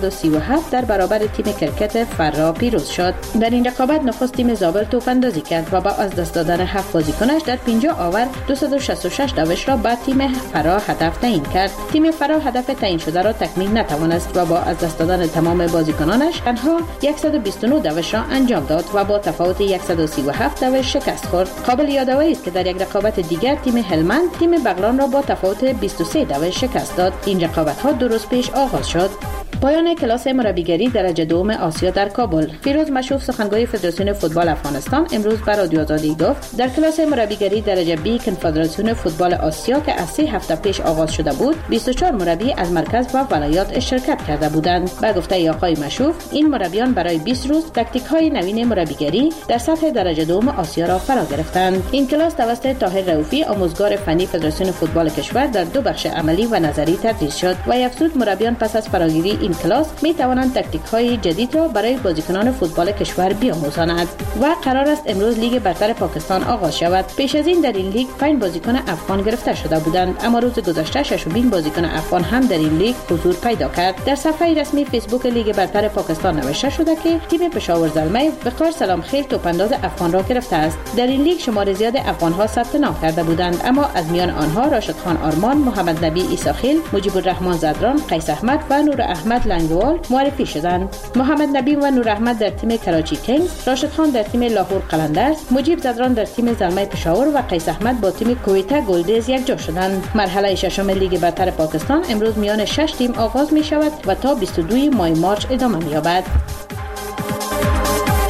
137 در برابر تیم کرکت فرار پیروز شد. در این رقابت نخست تیم زابل توپ‌اندازی کرد و با از دست دادن 7 بازیکنش در 50 آور 266 داوش را به تیم فرار هدف تعیین کرد. تیم فرار هدف تعیین شده را تکمیل نتوانست و با از دست دادن تمام بازیکنانش تنها 129 داوش را انجام داد و با تفاوت 137 داوش شکست خورد. قابل یادآوری است که در یک رقابت دیگر تیم هلمند تیم بغلان را با تفاوت 23 داوش شکست داد. این رقابت‌ها 2 روز پیش آغاز شد. پایان کلاس مربیگری درجه دوم آسیا در کابل. فیروز مشوف سخنگوی فدراسیون فوتبال افغانستان امروز به رادیو آزادی گفت در کلاس مربیگری درجه بی کنفدراسیون فوتبال آسیا که از 3 هفته پیش آغاز شده بود 24 مربی از مرکز و ولایات شرکت کرده بودند. به گفته آقای مشوف این مربیان برای 20 روز تاکتیک‌های نوین مربیگری در سطح درجه دوم آسیا را فرا گرفتند. این کلاس توسط طاهر رؤوفی آموزگار فنی فدراسیون فوتبال کشور در 2 بخش عملی و نظری تدریس شد و افزود مربیان پس از فراگیری این کلاس می توانند تاکتیک‌های جدید را برای بازیکنان فوتبال کشور بیاموزانند و قرار است امروز لیگ برتر پاکستان آغاز شود. پیش از این در این لیگ 5 بازیکن افغان گرفته شده بودند، اما روز گذشته 6 بازیکن افغان هم در این لیگ حضور پیدا کرد. در صفحه رسمی فیسبوک لیگ برتر پاکستان نوشته شده که تیم پشاور زلمه وقار سلام خیل توپانداز افغان را گرفته است. در این لیگ شمار زیاد افغان‌ها ثبت نام کرده بودند، اما از میان آنها راشد خان آرمان، محمد نبی عیساخیل، مجیب الرحمن زدران، قیس احمد و نور احمد لنگوال معرفی شدند. محمد نبی و نور احمد در تیم کراچی کینگز، راشد خان در تیم لاهور قلندرز، مجیب زدران در تیم زلمه پشاور و قیس احمد با تیم کویتا گلدز یکجا شدند. مرحله ششم لیگ برتر پاکستان امروز میان 6 تیم آغاز می شود و تا 22 ماه مارچ ادامه می یابد.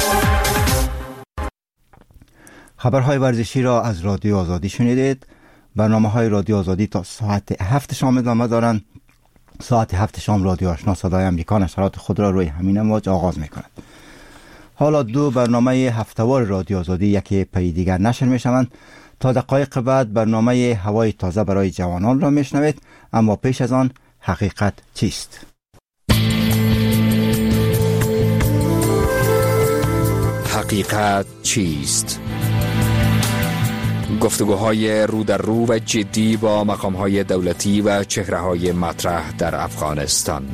خبرهای ورزشی را از رادیو آزادی شنیدید. برنامه‌های رادیو آزادی تا ساعت 7 شام ادامه دارند. ساعت 7 شام رادیو آشنا صدای امریکا نشرات خود را روی همین امواج آغاز می‌کند. حالا 2 برنامه هفته‌وار رادیو آزادی یکی پی دیگر نشر می‌شوند. تا دقایق بعد برنامه هوای تازه برای جوانان را میشنوید، اما پیش از آن حقیقت چیست؟ حقیقت چیست؟ گفتگوهای رو در رو و جدی با مقام‌های دولتی و چهره‌های مطرح در افغانستان.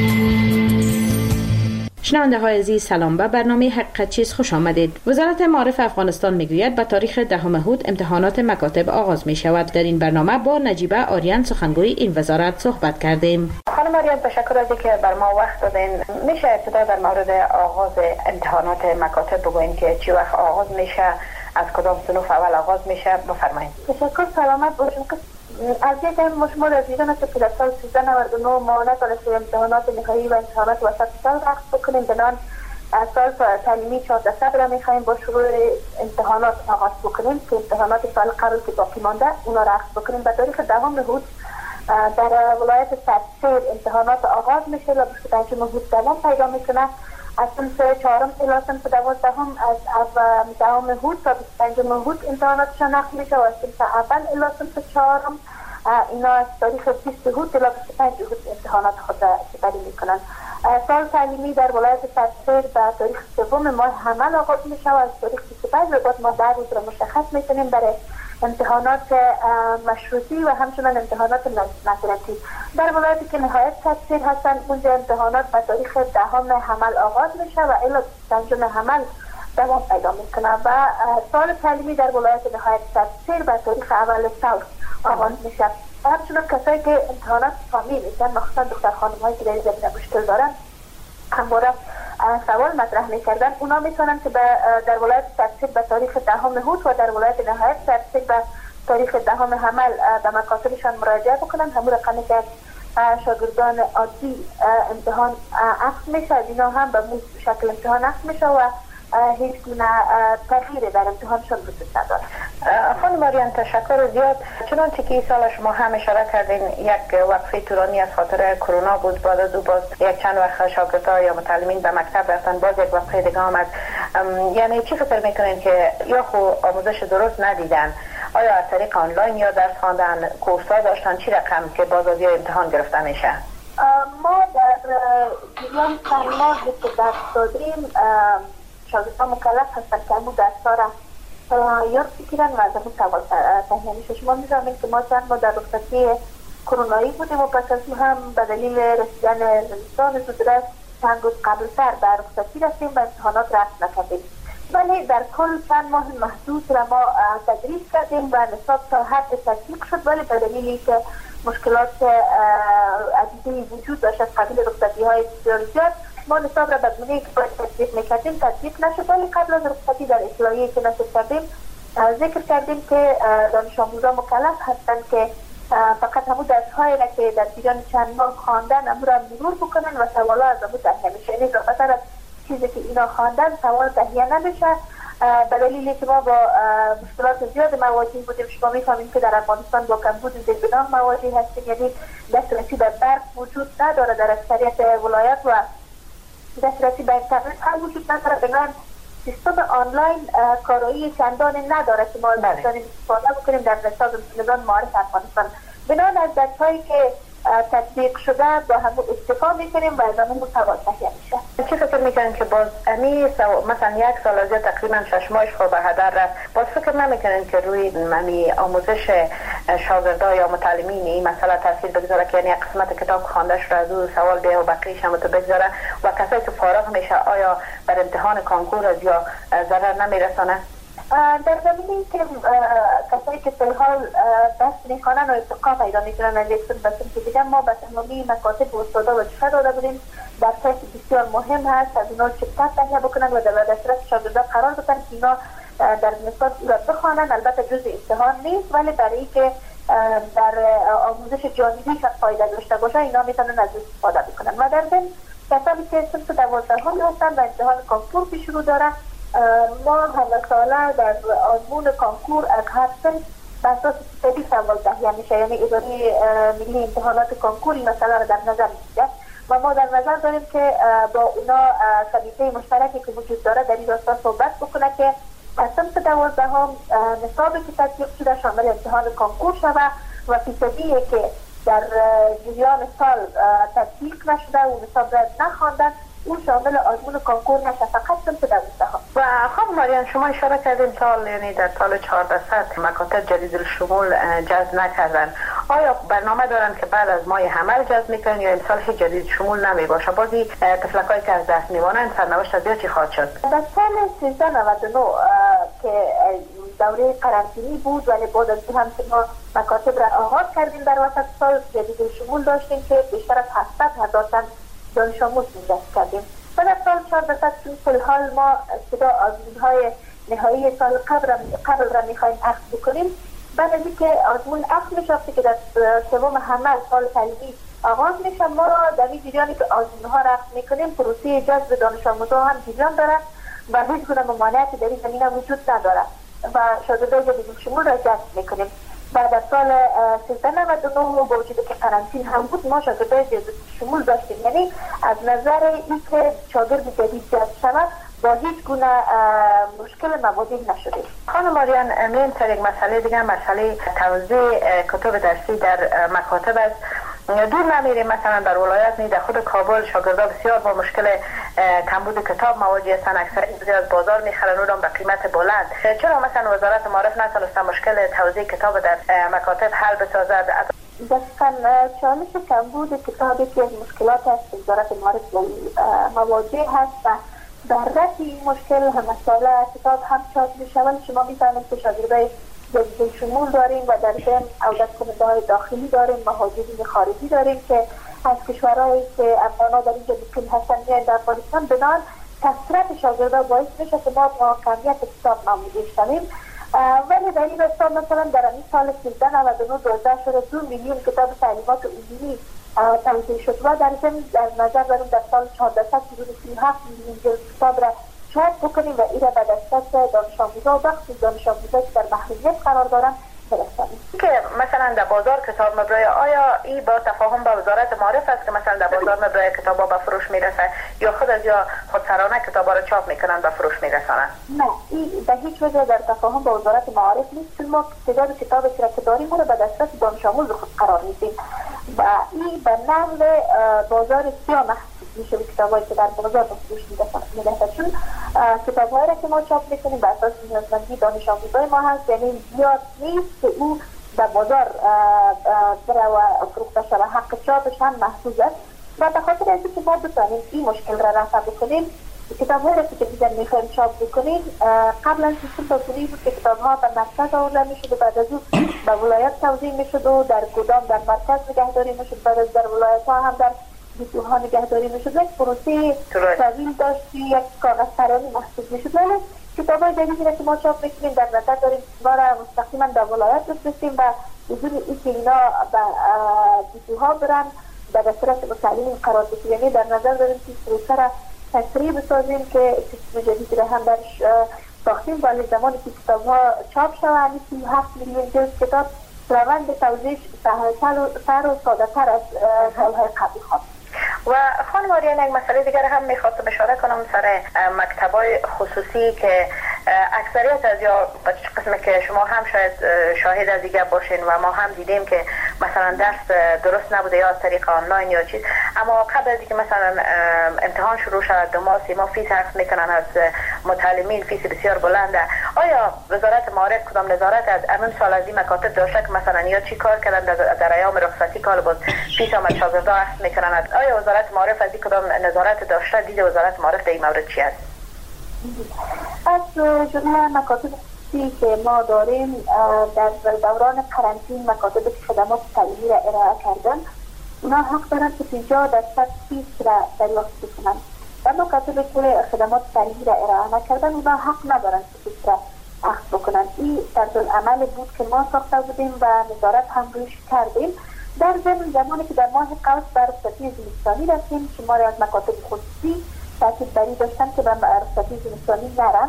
شنونده های عزیز سلام، به برنامه حقیقت چیست خوش آمدید. وزارت معارف افغانستان میگوید به تاریخ 10 هود امتحانات مکاتب آغاز می شود. در این برنامه با نجیبه آریان سخنگوی این وزارت صحبت کردیم. خانم آریان، تشکر از اینکه بر ما وقت دادین. میشه ابتدا در مورد آغاز امتحانات مکاتب بگوین که چی وقت آغاز میشه، از کدام صنوف اول آغاز میشه؟ بفرمایید. تشکر، سلامت باشین. از یک مشمول عزیزان است که در سال 1399 ما نتونستیم امتحانات نهایی و امتحانات وسط سال رقص بکنیم. بنان سال تعلیمی 14 را میخواهیم با شروع امتحانات آغاز بکنیم که امتحانات سال قبل که باقی مانده اونا رقص بکنیم. به تاریخ 10 هود در ولایت سرسیر امتحانات آغاز میشه. لابد 5 هود دوام پیدا میکنه. از صنف 4 الی صنف 12 از 10 هود تا 25 هود امتحاناتشان نقل میشه و از صنف اول الی صنف 4 اینا از تاریخ 20 هود الی 25 هود امتحانات خود را سپری میکنن. سال تعلیمی در ولایت سرسیر به تاریخ 3 ماه حمل آغاز میشه و از تاریخ 25 بعد ما 10 روز را مشخص میکنیم برای امتحانات مشروطی و همچنان امتحانات نظرتی. در ولایتی که نهایت سرسیر هستن اونجا امتحانات به تاریخ 10 حمل آغاز میشه و الی 25 حمل دوام پیدا میکنه و سال تعلیمی در ولایت نهایت سرسیر به تاریخ اول سال آغاز میشه. همچنان کسایی که امتحانات فامی میشن، مخصوصا دختر خانم هایی که در این زمینه مشکل دارن، همواره سوال مطرح میکردن، اونا میتونن که در ولایت سرسیر به تاریخ 10 هود و در ولایت نهایت سرسیر به تاریخ 10 حمل به مکاتبشان مراجعه بکنن. همون رقمی که شاگردان عادی امتحان اخذ میشه، اینا هم به شکل امتحان اخذ میشه و هیچ گونه تغییری در امتحانشان وجود نداره. خانم آریان، تشکر زیاد. چنانچه که این سال شما هم اشاره کردین یک وقفه طولانی از خاطر کرونا بود، بعد از او باز یک چند وقت شاگردها یا متعلمین به مکتب رفتن، باز یک وقفه دیگه آمد. یعنی چی فکر میکنین که یا خو آموزش درست ندیدن، آیا از طریق آنلاین یا درس خواندن، کورس‌ها داشتن، چی رقم که باز از امتحان گرفته میشه؟ ما در جریان چند ماهی که درس دادیم شاگردان مکلف هستن که همون درس‌ها را یاد بگیرن و از همون سوال تهیه میشه. شما می‌دونید که ما چند ما در رخصتی کرونایی بودیم و پس از هم به دلیل رسیدن زمستان زودرس چند روز قبل‌تر به رخصتی رفتیم و امتحانات رفت نکردیم. ولی در کل چند ماه محدود را ما تدریس کردیم و نصاب تا حد تطبیق شد، ولی به دلیلی که مشکلات عدیدی وجود داشت از قبیل رخصتی‌های بسیار زیاد، ما نصاب را به گونه‌ای که باید تطبیق میکردیم تطبیق نشد. ولی قبل از رخصتی در اطلاعیه‌ای که نشر کردیم ذکر کردیم که دانش آموزان مکلف هستند که فقط همون درس‌هایی را که در جریان چند ماه خواندن همون را مرور بکنن و سوالا از همون تهیه میشه. یعنی اضافه‌تر از چیزی که اینا خواندن سوال تهیه نمیشه. به دلیلی که ما با مشکلات زیاد مواجه بودیم. شما میفهمید که در افغانستان با کمبود زیربنا مواجه هستیم، یعنی دسترسی به برق وجود نداره در اکثریت ولایات و دسترسی به اینترنت هم وجود نداره. بنابراین سیستم آنلاین کارایی چندانی نداره که ما بتونیم استفاده بکنیم در نظام معارف افغانستان. بنابراین از درس‌هایی که تطبیق شده با هم استفاده میکنیم و از همون سوال تهیه میشه. چی فکر میکنین که باز مثلا یک سال از تقریبا 6 ماهش خو به هدر رفت، باز فکر نمیکنین که روی آموزش شاگردان یا متعلمین این مسئله تاثیر بگذاره که یعنی قسمت کتاب خواندهش را از او سوال بیا و بقیه‌اش هم تو بگذاره و کسایی که فارغ میشه آیا بر امتحان کنکور از یا ضرر نمیرسانه؟ در زمینی که کسایی که فی الحال درس میخوانن و ارتقا پیدا میکنن از یک سن به سن دیگه، ما به تمامی مکاتب و استادا وظیفه داده بودیم درسایی که بسیار مهم هست از اونا چپتر تهیه بکنن و در دسترس شاگردان قرار بدن که اینا در نصاب او را بخوانن. البته جز امتحان نیست، ولی برای که در آموزش جانبی شاید فایده داشته باشه اینا میتونن از استفاده بکنن. و در ضمن کسانی که صنف 12 هستن و امتحان کنکور پیش رو دارن، ما هر ساله در آزمون کنکور از هر سن بر اساس فیصدی سوال تهیه میشه، یعنی اداره ملی امتحانات کنکور این مسئله را در نظر میگیره و ما در نظر داریم که با اونا کمیته مشترکی که وجود داره در این راستا صحبت بکنه که از صنف 12 نصابی که تطبیق شده شامل امتحان کنکور شود و فیصدی که در جریان سال تطبیق نشده و نصاب را نخواندن اون شامل آزمون کنکور نشه، فقط صنف 12. و خانم ماریان شما اشاره کردین سال یعنی در سال 1400 مکاتب جدید الشمول جذب نکردن. آیا برنامه دارن که بعد از ماه حمل جذب میکنن یا امسال هیچ جدید شمول نمی باشه؟ بازی طفلکایی که از دست میمانند سرنوشت از چی خواهد شد؟ در سال 1399 که دوره قرنطینی بود ولی بعد از هم که ما مکاتب را آغاز کردیم در وسط سال جدید الشمول داشتیم که بیشتر از 700,000 تن دانش آموز جذب کردیم و در سال 1400 که فی الحال ما ابتدا آزمون‌های نهایی سال قبل را می‌خوایم عقد بکنیم. بعد از اینکه آزمون عقد می‌شود که در سوم حمل سال تعلیمی آغاز میشه، ما در این جریانی که آزمون‌ها را عقد می‌کنیم پروسه جذب دانش آموزها هم جریان داره و هیچ گونه ممانعتی در این زمینه وجود نداره و شاگردای جدید الشمول را جذب می‌کنیم. بعد از سال 1399 با وجود که قرنطینه هم بود ما شاگردای جدید الشمول داشتیم، یعنی از نظر اینکه شاگرد جدید جذب شود با هیچ گونه مشکل مواجه نشدیم. خانم ماریان میریم سر یک مسئله دیگه، مسئله توزیع کتب درسی در مکاتب است. دور نمیریم، مثلا در ولایت در خود کابل شاگردان بسیار با مشکل کمبود کتاب مواجه هستند، اکثر از بازار میخرن اونم به قیمت بلند. چرا مثلا وزارت معارف نتونسته مشکل توزیع کتاب در مکاتب حل بسازد؟ دقیقاً چالش کمبود کتابی که از مشکلات است وزارت معارف مواجه هست و در رفع این مشکل مسائل کتاب هم چاپ میشه. ولی شما میفهمید که شاگردای جدید الشمول داریم و در ضمن عودت کننده‌های داخلی داریم، مهاجرین خارجی داریم که از کشورهایی که افغان‌ها در اینجا مقیم هستند میان در افغانستان. بنابراین کثرت شاگردان باعث میشه که ما با کمیت کتاب مواجه شویم. ولی در این راستا مثلا در این سال 1399 توزیع شده 2 میلیون کتاب تعلیمات عمومی توزیع شد و در ضمن در نظر داریم در سال 1400 حدود 37 میلیون کتاب را چاپ بکنیم و این را به دسترس دانش آموزها و بخش دانش آموزها که در محرومیت قرار دارن برسانیم. که مثلا در بازار کتاب مبرای آیا این با تفاهم با وزارت معارف است که مثلا در بازار مبرای کتابا به فروش میرسه یا خود از یا خودسرانه کتابا را چاپ میکنن به فروش میرسانن؟ نه، این به هیچ وجه در تفاهم با وزارت معارف نیست. ما تعداد کتابی که داریم رو به دسترس دانش آموز خود قرار میدیم و این به نحو بازار سیاه محسوب میشه به کتابایی که در بازار به فروش میرسه، چون کتاب‌هایی را که ما چاپ میکنیم بر اساس نیازمندی دانش آموزای ما هست، یعنی زیاد نیست که او در بازار بره و فروخته شده، حق چاپش هم محدود است و به خاطر از اینکه ما بتوانیم این مشکل را رفع بکنیم کتاب‌هایی را که دیگر میخوایم چاپ بکنیم قبلا سیستم داخلی بود که کتاب‌ها به مرکز آورده میشد و بعد از او به ولایت توزیع میشد و در گودام در مرکز نگهداری میشد، بعد از در ولایت‌ها هم در دیپوها نگهداری میشد. یک پروسه طویل داشت، یک کاغذ پرانی محسوب میشد. ولی کتاب‌های جدیدی را که ما چاپ میکنیم در نظر داریم ما را مستقیما در ولایت بفرستیم و بدون اینکه اینا به دیپوها برن به دسترس متعلمین قرار بدیم، یعنی در نظر داریم که پروسه را تسریع بسازیم که سیستم جدید را هم درش ساختیم. ولی زمانی که کتاب‌ها چاپ شوند 37 میلیون جلد کتاب روند توزیعش سهل‌تر و ساده‌تر از سال‌های قبل خواهد. و خانم ماریان یک مسئله دیگر هم میخواستم اشاره کنم سر مکتبای خصوصی که اکثریت از یا قسمی که شما هم شاید شاهد از دیگه باشین و ما هم دیدیم که مثلا درس درست نبوده یا از طریق آنلاین یا چیز، اما قبل از اینکه مثلا امتحان شروع شود 2 ماه 3 ماه فیس اخذ میکنن از متعلمین، فیس بسیار بلنده. آیا وزارت معارف کدام نظارت از امام سال از این مکاتب داشته که مثلا یا چی کار کردن در ایام رخصتی کال باز فیس آمد شاگردا اخذ میکنن؟ آیا وزارت معارف از این کدام نظارت داشته؟ دید وزارت معارف در این مورد چی است؟ از جمله مکاتب که ما داریم در دوران قرنطینه مکاتب خدمات تعلیمی را ارائه کردن، اونا حق دارند که 50% فیس را دریافت کنند. و مکاتب که خدمات تعلیمی را ارائه نکردن اونا حق ندارند که فیس را اخذ بکنند. این طرزالعمل بود که ما ساخته بودیم و نظارت هم روش کردیم. در ضمن زمانی که در ماه قوس بر رخصتی زمستانی رفتیم شماری از مکاتب خصوصی تاکید بری داشتن که به رخصتی زمستانی نرن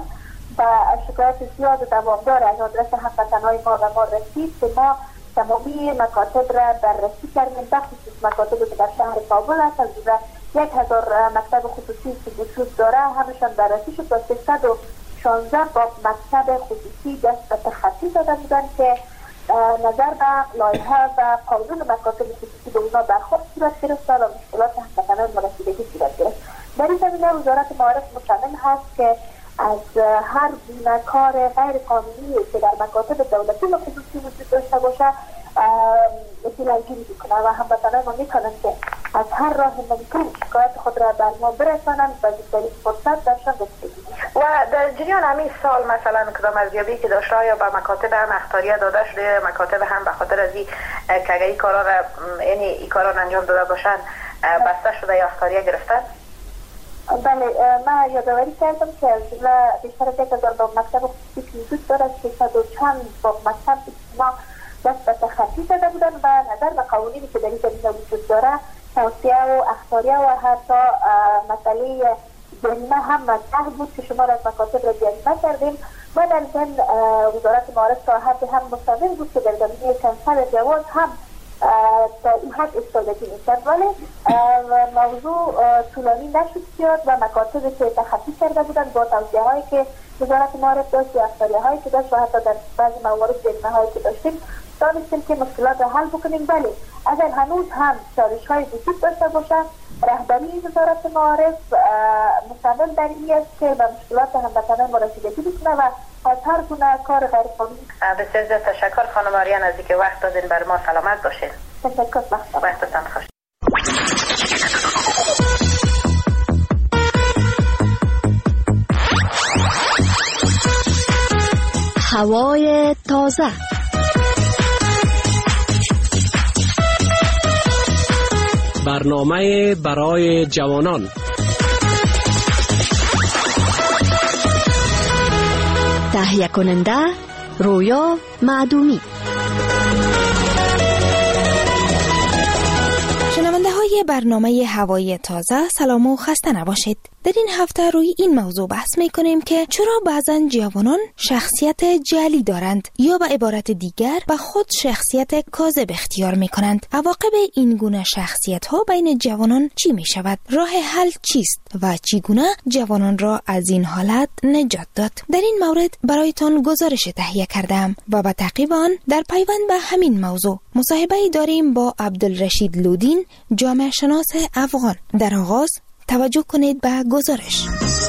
و شکایت زیاد و دوامدار از آدرس هموطنهای ما و ما رسید که ما تمامی مکاتب را بررسی کردیم، بخصوص مکاتبی که در شهر کابل هست. از 1000 مکتب خصوصی که وجود داره همشان بررسی شد و 316 با مکتب خصوصی دست به تخطی داده بودند که نظر به لایحه و قانون مکاتب خصوصی به اونا برخورد صورت گرفت و مشکلات هموطنان ما رسیدگی صورت گرفت. در این زمینه وزارت معارف مصمم هست که از هر گونه کار غیر قانونی که در مکاتب دولتی و خصوصی وجود داشته باشه جلوگیری بکنه و هموطنان ما میتونن که از هر راه ممکن شکایت خود را بر ما برسانند و بیشترین فرصت درشان رسیدگی. و در جریان همین سال مثلا کدام ارزیابی که داشته یا به مکاتب هم اخطاریه داده شده، مکاتب هم به خاطر از این که اگر این کارا را یعنی این کارا انجام داده باشن بسته شده یا اخطاریه گرفتن؟ بله، من یادآوری کردم که از بیشتر از 1000 با مکتب خصوصی وجود دارد که 100 و چند با مکتب ما دست به تخطی زده بودن و نظر به قوانینی که در این زمینه وجود داره توصیه و اخطاریه و حتی مسئله جریمه هم مطرح بود که شما را از مکاتب را جریمه کردیم و در ضمن وزارت معارف تا حدی هم مصمم بود که در زمینه کنسل جواز هم تا این حد استادگی میکرد، ولی موضوع طولانی نشد زیاد و مکاتبی که تخطی کرده بودن با توصیه هایی که وزارت معارف داشت یا اخطاریه هایی که داشت و حتی در بعضی موارد جریمه هایی که داشتیم دانستیم که مشکلات را حل بکنیم. ولی اگر هنوز هم چالش های وجود داشته باشد رهبری وزارت معارف مصمم بر این است که به مشکلات هموطنان ما رسیدگی بکنه و از هر گونه کار غیر قانونی. بسیار زیاد تشکر خانم آریان از اینکه وقت دادین. بر ما سلامت باشین. تشکر. وقتتان خوش. هوای تازه. برنامه برای جوانان. تهیه کننده رویا معدومی. شنونده های برنامه هوای تازه سلام و خسته نباشید. در این هفته روی این موضوع بحث می کنیم که چرا بعضا جوانان شخصیت جعلی دارند یا به عبارت دیگر به خود شخصیت کاذب اختیار می کنند. عواقب این گونه شخصیت ها بین جوانان چی می شود؟ راه حل چیست و چگونه جوانان را از این حالت نجات داد؟ در این مورد برایتان گزارش تهیه کردم و به تعقیب آن در پیوند به همین موضوع مصاحبه داریم با عبدالرشید لودین، جامعه شناس افغان. در آغاز توجه کنید به گزارش.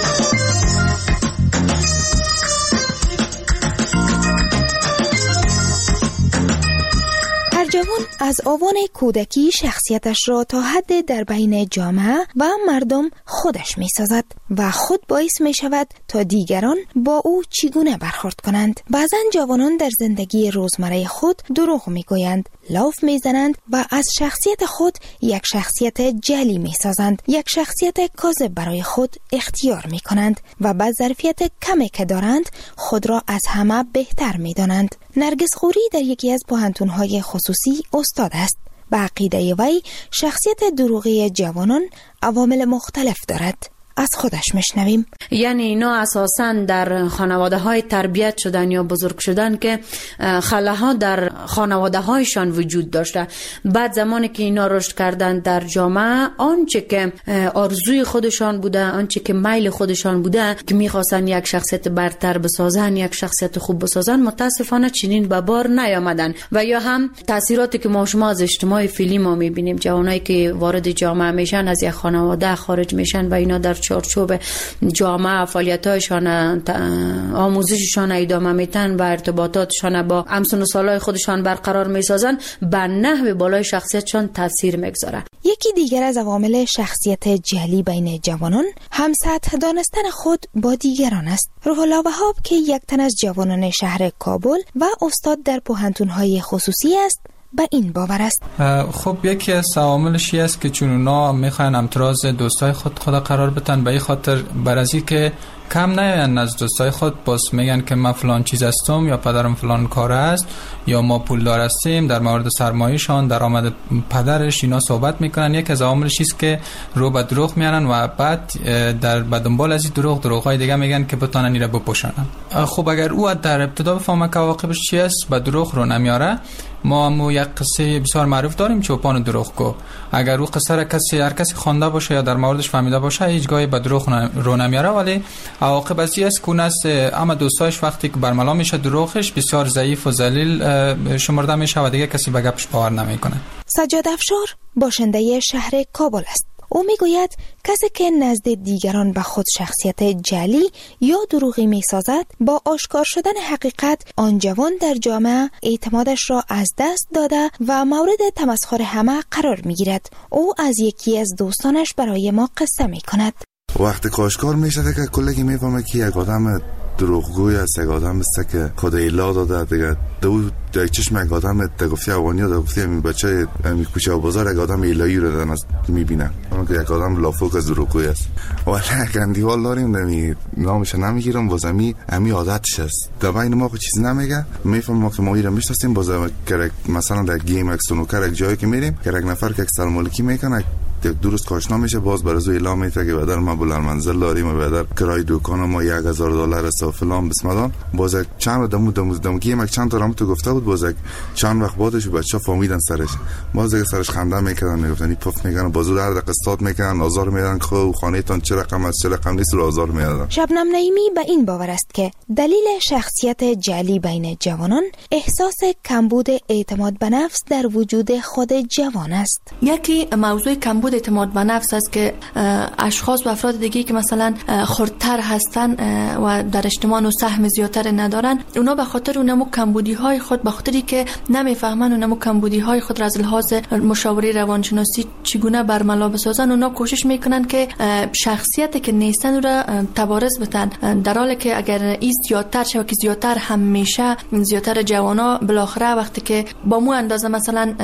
هر جوان از آوان کودکی شخصیتش را تا حد در بین جامعه و مردم خودش می سازد و خود باعث می شود تا دیگران با او چگونه برخورد کنند. بعضا جوانان در زندگی روزمره خود دروغ می گویند، لاف می زنند و از شخصیت خود یک شخصیت جعلی می سازند، یک شخصیت کاذب برای خود اختیار می کنند و با ظرفیت کمی که دارند خود را از همه بهتر می دانند. نرگس خوری در یکی از پوهنتون‌های خصوصی استاد است. به عقیده وی شخصیت دروغی جوانان عوامل مختلف دارد. از خودش میشنویم. یعنی اینا اساساً در خانواده های تربیت شدن یا بزرگ شدن که خاله ها در خانواده هایشان وجود داشته. بعد زمانی که اینا رشد کردن در جامعه، آنچه که آرزوی خودشان بوده، آنچه که میل خودشان بوده که میخواستن یک شخصیت برتر بسازن، یک شخصیت خوب بسازن، متاسفانه چنین به بار نیامدن. و یا هم تاثیراتی که ما شما از اجتماع فعلی ما میبینیم، جوانایی که وارد جامعه میشن از یک خانواده خارج میشن و اینا در چارچوب جامعه فعالیت‌هایشان، آموزششان ادامه میتن و ارتباطاتشان با همسن و سالای خودشان برقرار میسازن، به نحو بالای شخصیتشان تاثیر میگذاره. یکی دیگر از عوامل شخصیت جعلی بین جوانان هم سطح دانستن خود با دیگران است. روح الله وهاب که یک تن از جوانان شهر کابل و استاد در پوهنتون‌های خصوصی است، به این باور است. خب یکی از عواملش است که چون اونا میخواین امتراض دوستای خود قرار بتن، به این خاطر بر از اینکه کم نیاین از دوستای خود باز میگن که من فلان چیز هستم یا پدرم فلان کار است یا ما پولدار هستیم، در مورد سرمایه‌شان، درآمد پدرش اینا صحبت میکنن. یک از عواملش است که رو به دروغ میارن و بعد در دنبال از این دروغ‌های دیگه میگن که بتونن اینا بپوشانن. خب اگر او در ابتدا بفهمه که عواقبش چی است و دروغ رو نمیاره، ما هم یک قصه بسیار معروف داریم چوپان دروغگو. اگر او قصه را هر کسی خوانده باشه یا در موردش فهمیده باشه هیچ گاهی به دروغ رو نمیاره، ولی عواقب از این است که اونست اما دوستایش وقتی که برملا میشه دروغش بسیار ضعیف و ذلیل شمرده میشه و دیگه کسی به گپش باور نمیکنه. سجاد افشار باشنده شهر کابل است. او میگوید کسی که نزد دیگران به خود شخصیت جعلی یا دروغی میسازد، با آشکار شدن حقیقت آن جوان در جامعه اعتمادش را از دست داده و مورد تمسخر همه قرار میگیرد. او از یکی از دوستانش برای ما قصه میکند. وقتی کاشکار میشه که کلگی میفهمه که یک آدم دروغگوی است، یک آدم است که خود ایلا داده دیگه. در چشم یک آدم گفتی اوانیا در گفتی این بچه کوچه و بازار یک آدم ایلایی رو دارن میبینه که یک آدم لافوک از دروغگوی است. ولی یک اندیوال داریم نامش نمیگیرم، باز امی عادتش است. در بین ما چیزی نمیگه، میفهم ما که ما ایران میشناسیم. باز مثلا در گیم یک سنوکر یک جایی که میریم که یک نفر که یک سلام علیکی میکنه یک درست کاشنا میشه، باز برای زو اعلام میشه که بدر ما بلند منزل داریم و بدر کرای دکان ما $1000 است و فلان بسمدان. باز چند دمو گیم چند تا رام تو گفته بود، باز چند وقت بعدش بچا فهمیدن سرش، باز سرش خنده میکردن، میگفتن پف میگن، بازو در قسطات میکنن، آزار میدن خو خانه تان چه رقم است چه رقم نیست رو آزار میدن. شبنم نعیمی به این باور است که دلیل شخصیت جعلی بین جوانان احساس کمبود اعتماد به نفس در وجود خود جوان است. یکی موضوع کمبود اعتماد به نفس است که اشخاص و افراد دیگه که مثلا خردتر هستن و در اجتماع سهم زیادتر ندارن، اونا به خاطر اونمو کمبودی های خود، به خاطری که نمیفهمن اونمو کمبودی های خود را از لحاظ مشاوره روانشناسی چگونه برملا بسازن، اونا کوشش میکنن که شخصیتی که نیستن را تبارز بدن، در حالی که اگر این زیادتر شه و که زیادتر هم میشه، زیادتر جوانا بالاخره وقتی که با مو اندازه مثلا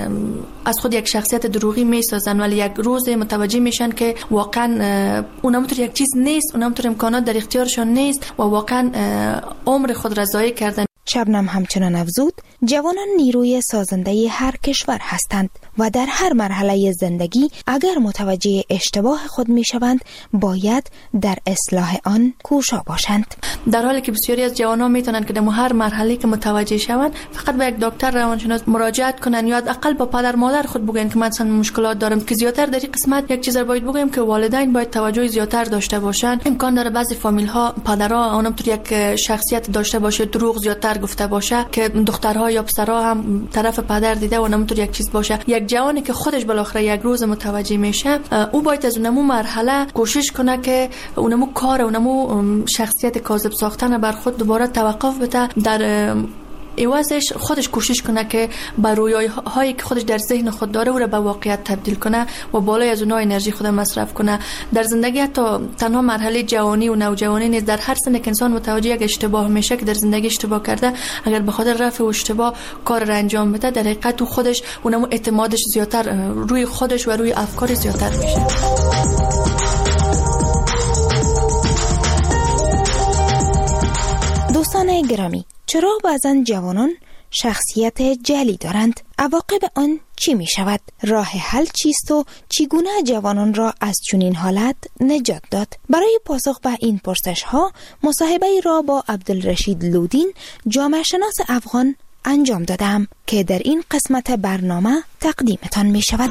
از خود یک شخصیت دروغی میسازن، ولی یک روز متوجه میشن که واقعا اونمطور یک چیز نیست، اونمطور امکانات در اختیارشان نیست و واقعا عمر خود را ضایع کردن. شبنم همچنان افزود جوانان نیروی سازنده هر کشور هستند و در هر مرحله زندگی اگر متوجه اشتباه خود میشوند باید در اصلاح آن کوشا باشند، در حالی که بسیاری از جوانان میتونن که در هر مرحله که متوجه شوند فقط به یک دکتر روانشناس مراجعت کنن یا حداقل با پدر مادر خود بگن که مثلا مشکلات دارم. که زیاتر در این قسمت یک چیز رو باید بگم که والدین باید توجه زیاتر داشته باشند. امکان داره بعضی فامیل ها پدرها اونم یک شخصیت داشته باشه، دروغ زیاتر گفته باشه که دخترها یا پسرها هم طرف پدر دیده و اونمطور یک چیز باشه. یک جوانی که خودش بالاخره یک روز متوجه میشه، او باید از اونمو مرحله کوشش کنه که اونمو کار، اونمو شخصیت کاذب ساختن بر خود دوباره توقف بده، در ایوازش خودش کوشش کنه که با رویاهایی که خودش در ذهن خود داره او را به واقعیت تبدیل کنه و بالای از اونها انرژی خود مصرف کنه. در زندگی حتی تنها مرحله جوانی و نوجوانی نیست، در هر سن که انسان متوجه یک اشتباه میشه که در زندگی اشتباه کرده، اگر به خاطر رفع اشتباه کار را انجام بده، در حقیقت او خودش اونم اعتمادش زیادتر روی خودش و روی افکار زیادتر میشه. دوستان گرامی، چرا بعضن جوانان شخصیت جعلی دارند؟ عواقب آن چی می شود؟ راه حل چیست و چگونه جوانان را از چنین حالت نجات داد؟ برای پاسخ به این پرسش ها مصاحبه را با عبدالرشید لودین، جامعه شناس افغان انجام دادم که در این قسمت برنامه تقدیمتان می شود.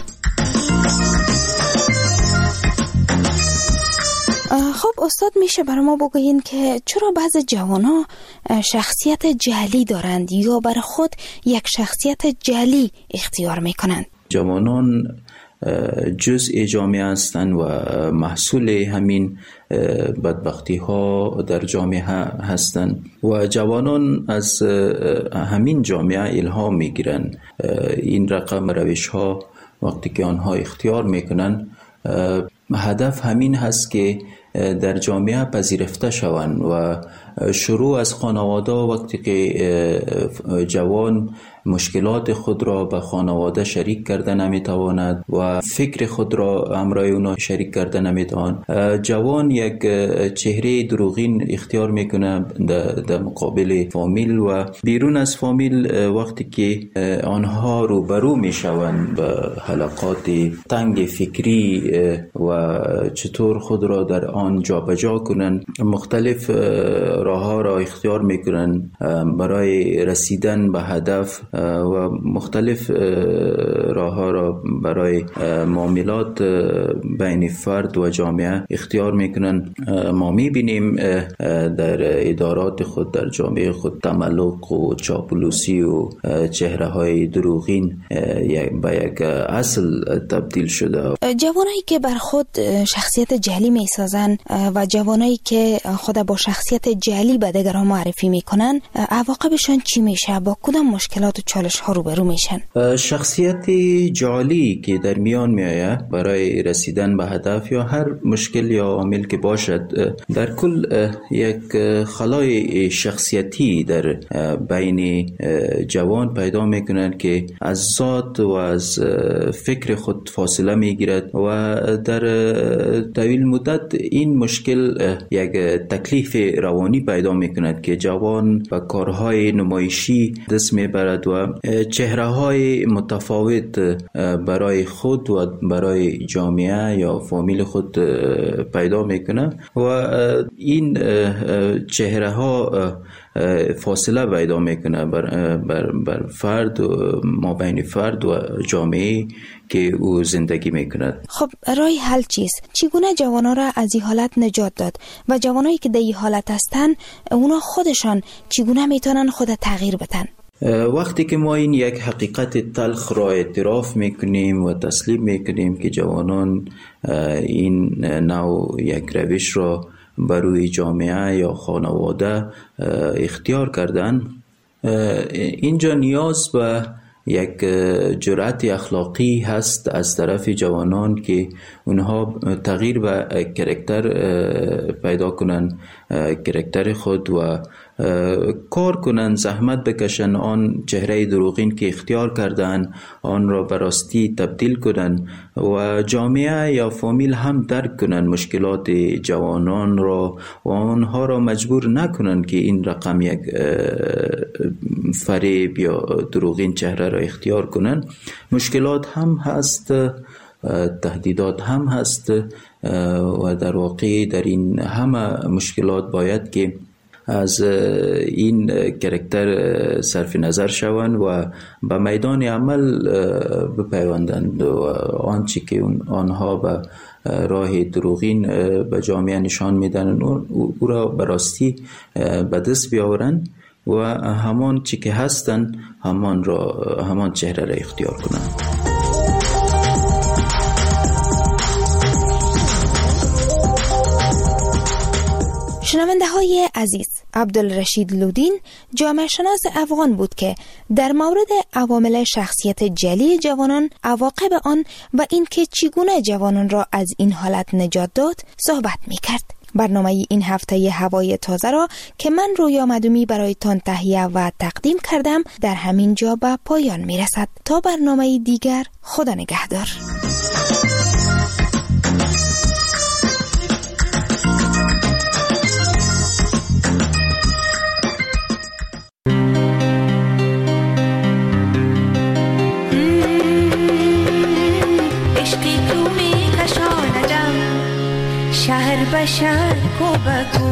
خب استاد، میشه برای ما بگوین که چرا بعض جوانان شخصیت جعلی دارند یا برای خود یک شخصیت جعلی اختیار میکنند؟ جوانان جزء جامعه هستند و محصول همین بدبختی ها در جامعه هستند و جوانان از همین جامعه الهام میگیرن. این رقم روش ها وقتی که آنها اختیار میکنن، هدف همین هست که در جامعه پذیرفته شوند و شروع از خانواده وقتی که جوان مشکلات خود را به خانواده شریک کرده نمیتواند و فکر خود را همراه اونا شریک کرده نمیتواند. جوان یک چهره دروغین اختیار میکنه در مقابل فامیل و بیرون از فامیل وقتی که آنها روبرو میشوند به حلقات تنگ فکری و چطور خود را در آن جابجا کنند، مختلف راه‌ها را اختیار میکنند برای رسیدن به هدف و مختلف راه‌ها را برای معاملات بین فرد و جامعه اختیار میکنند. ما میبینیم در ادارات خود، در جامعه خود تملق و چاپلوسی و چهره های دروغین به یک اصل تبدیل شده. جوانایی که بر خود شخصیت جعلی میسازن و جوانایی که خود با شخصیت جعلی به دیگران معرفی میکنن، عواقبشان چی میشه؟ با کدام مشکلات و چالش ها روبرو میشن؟ شخصیت جعلی که در میان میآید برای رسیدن به هدف یا هر مشکل یا عامل که باشد، در کل یک خلای شخصیتی در بین جوان پیدا میکنند که از ذات و از فکر خود فاصله میگیرد و در طویل مدت این مشکل یک تکلیف روانی پیدا میکند که جوان به کارهای نمایشی دست میبرد و چهره‌های متفاوت برای خود و برای جامعه یا فامیل خود پیدا میکنه و این چهره‌ها فاصله پیدا میکنه بر فرد و ما بین فرد و جامعه که او زندگی میکند. خب راه حل چیست؟ چگونه جوانا را از این حالت نجات داد و جوانایی که در این حالت هستن اونا خودشان چگونه میتونن خود تغییر بدن؟ وقتی که ما این یک حقیقت تلخ را اعتراف میکنیم و تسلیم میکنیم که جوانان این نوع یک روش را بروی جامعه یا خانواده اختیار کردن، اینجا نیاز به یک جرأت اخلاقی هست از طرف جوانان که اونها تغییر به کرکتر پیدا کنن، کرکتر خود و کار کنن، زحمت بکشن، آن چهره دروغین که اختیار کردن آن را به راستی تبدیل کنن و جامعه یا فامیل هم درک کنن مشکلات جوانان را و آنها را مجبور نکنن که این رقم یک فریب یا دروغین چهره را اختیار کنن. مشکلات هم هست، تهدیدات هم هست و در واقع در این همه مشکلات باید که از این کرکتر صرف نظر شوند و به میدان عمل بپیوندند و آنچه که آنها به راه دروغین به جامعه نشان میدن او را به راستی به دست بیاورند و همان چی که هستن همان چهره را اختیار کنند. شنونده های عزیز، عبدالرشید لودین جامعه شناس افغان بود که در مورد عوامل شخصیت جعلی جوانان، عواقب آن و اینکه چگونه جوانان را از این حالت نجات داد صحبت می کرد. برنامه این هفته هوای تازه را که من رویا مدومی برایتان تهیه و تقدیم کردم در همین جا به پایان می رسد. تا برنامه دیگر، خدا نگهدار. شهر به شهر کو بکو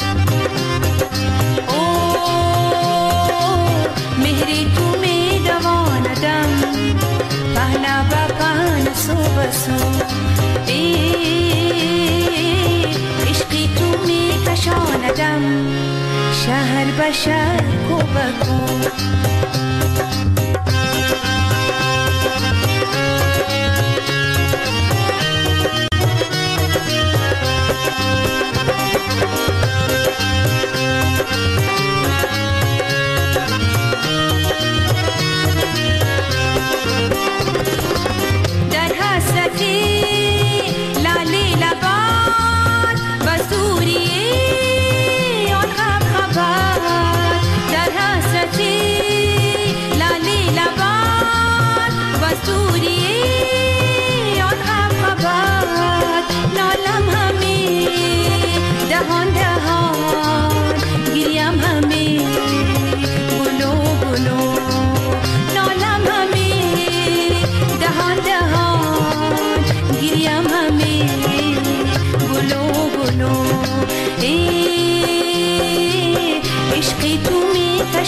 مهری تو می دواندم پهنا با پهن سو بسو عشقی تو می کشاندم شهر به شهر کو بکو در حسرتی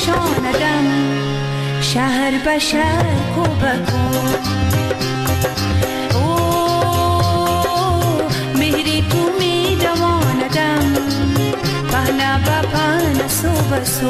کشاندم شهر به شهر کوبکو مهری تو می دواندم پهنه به پهنه سو به سو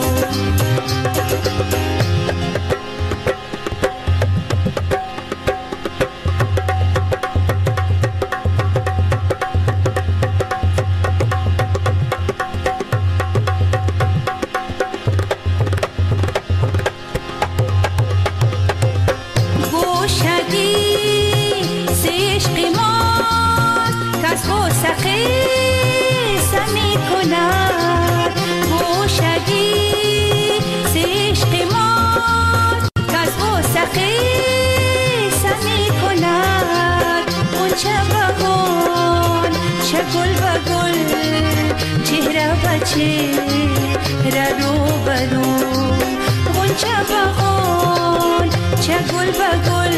چهره رو برو غنچه بخون چه گل به گل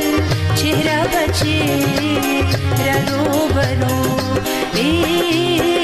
چهره به چهره رو برو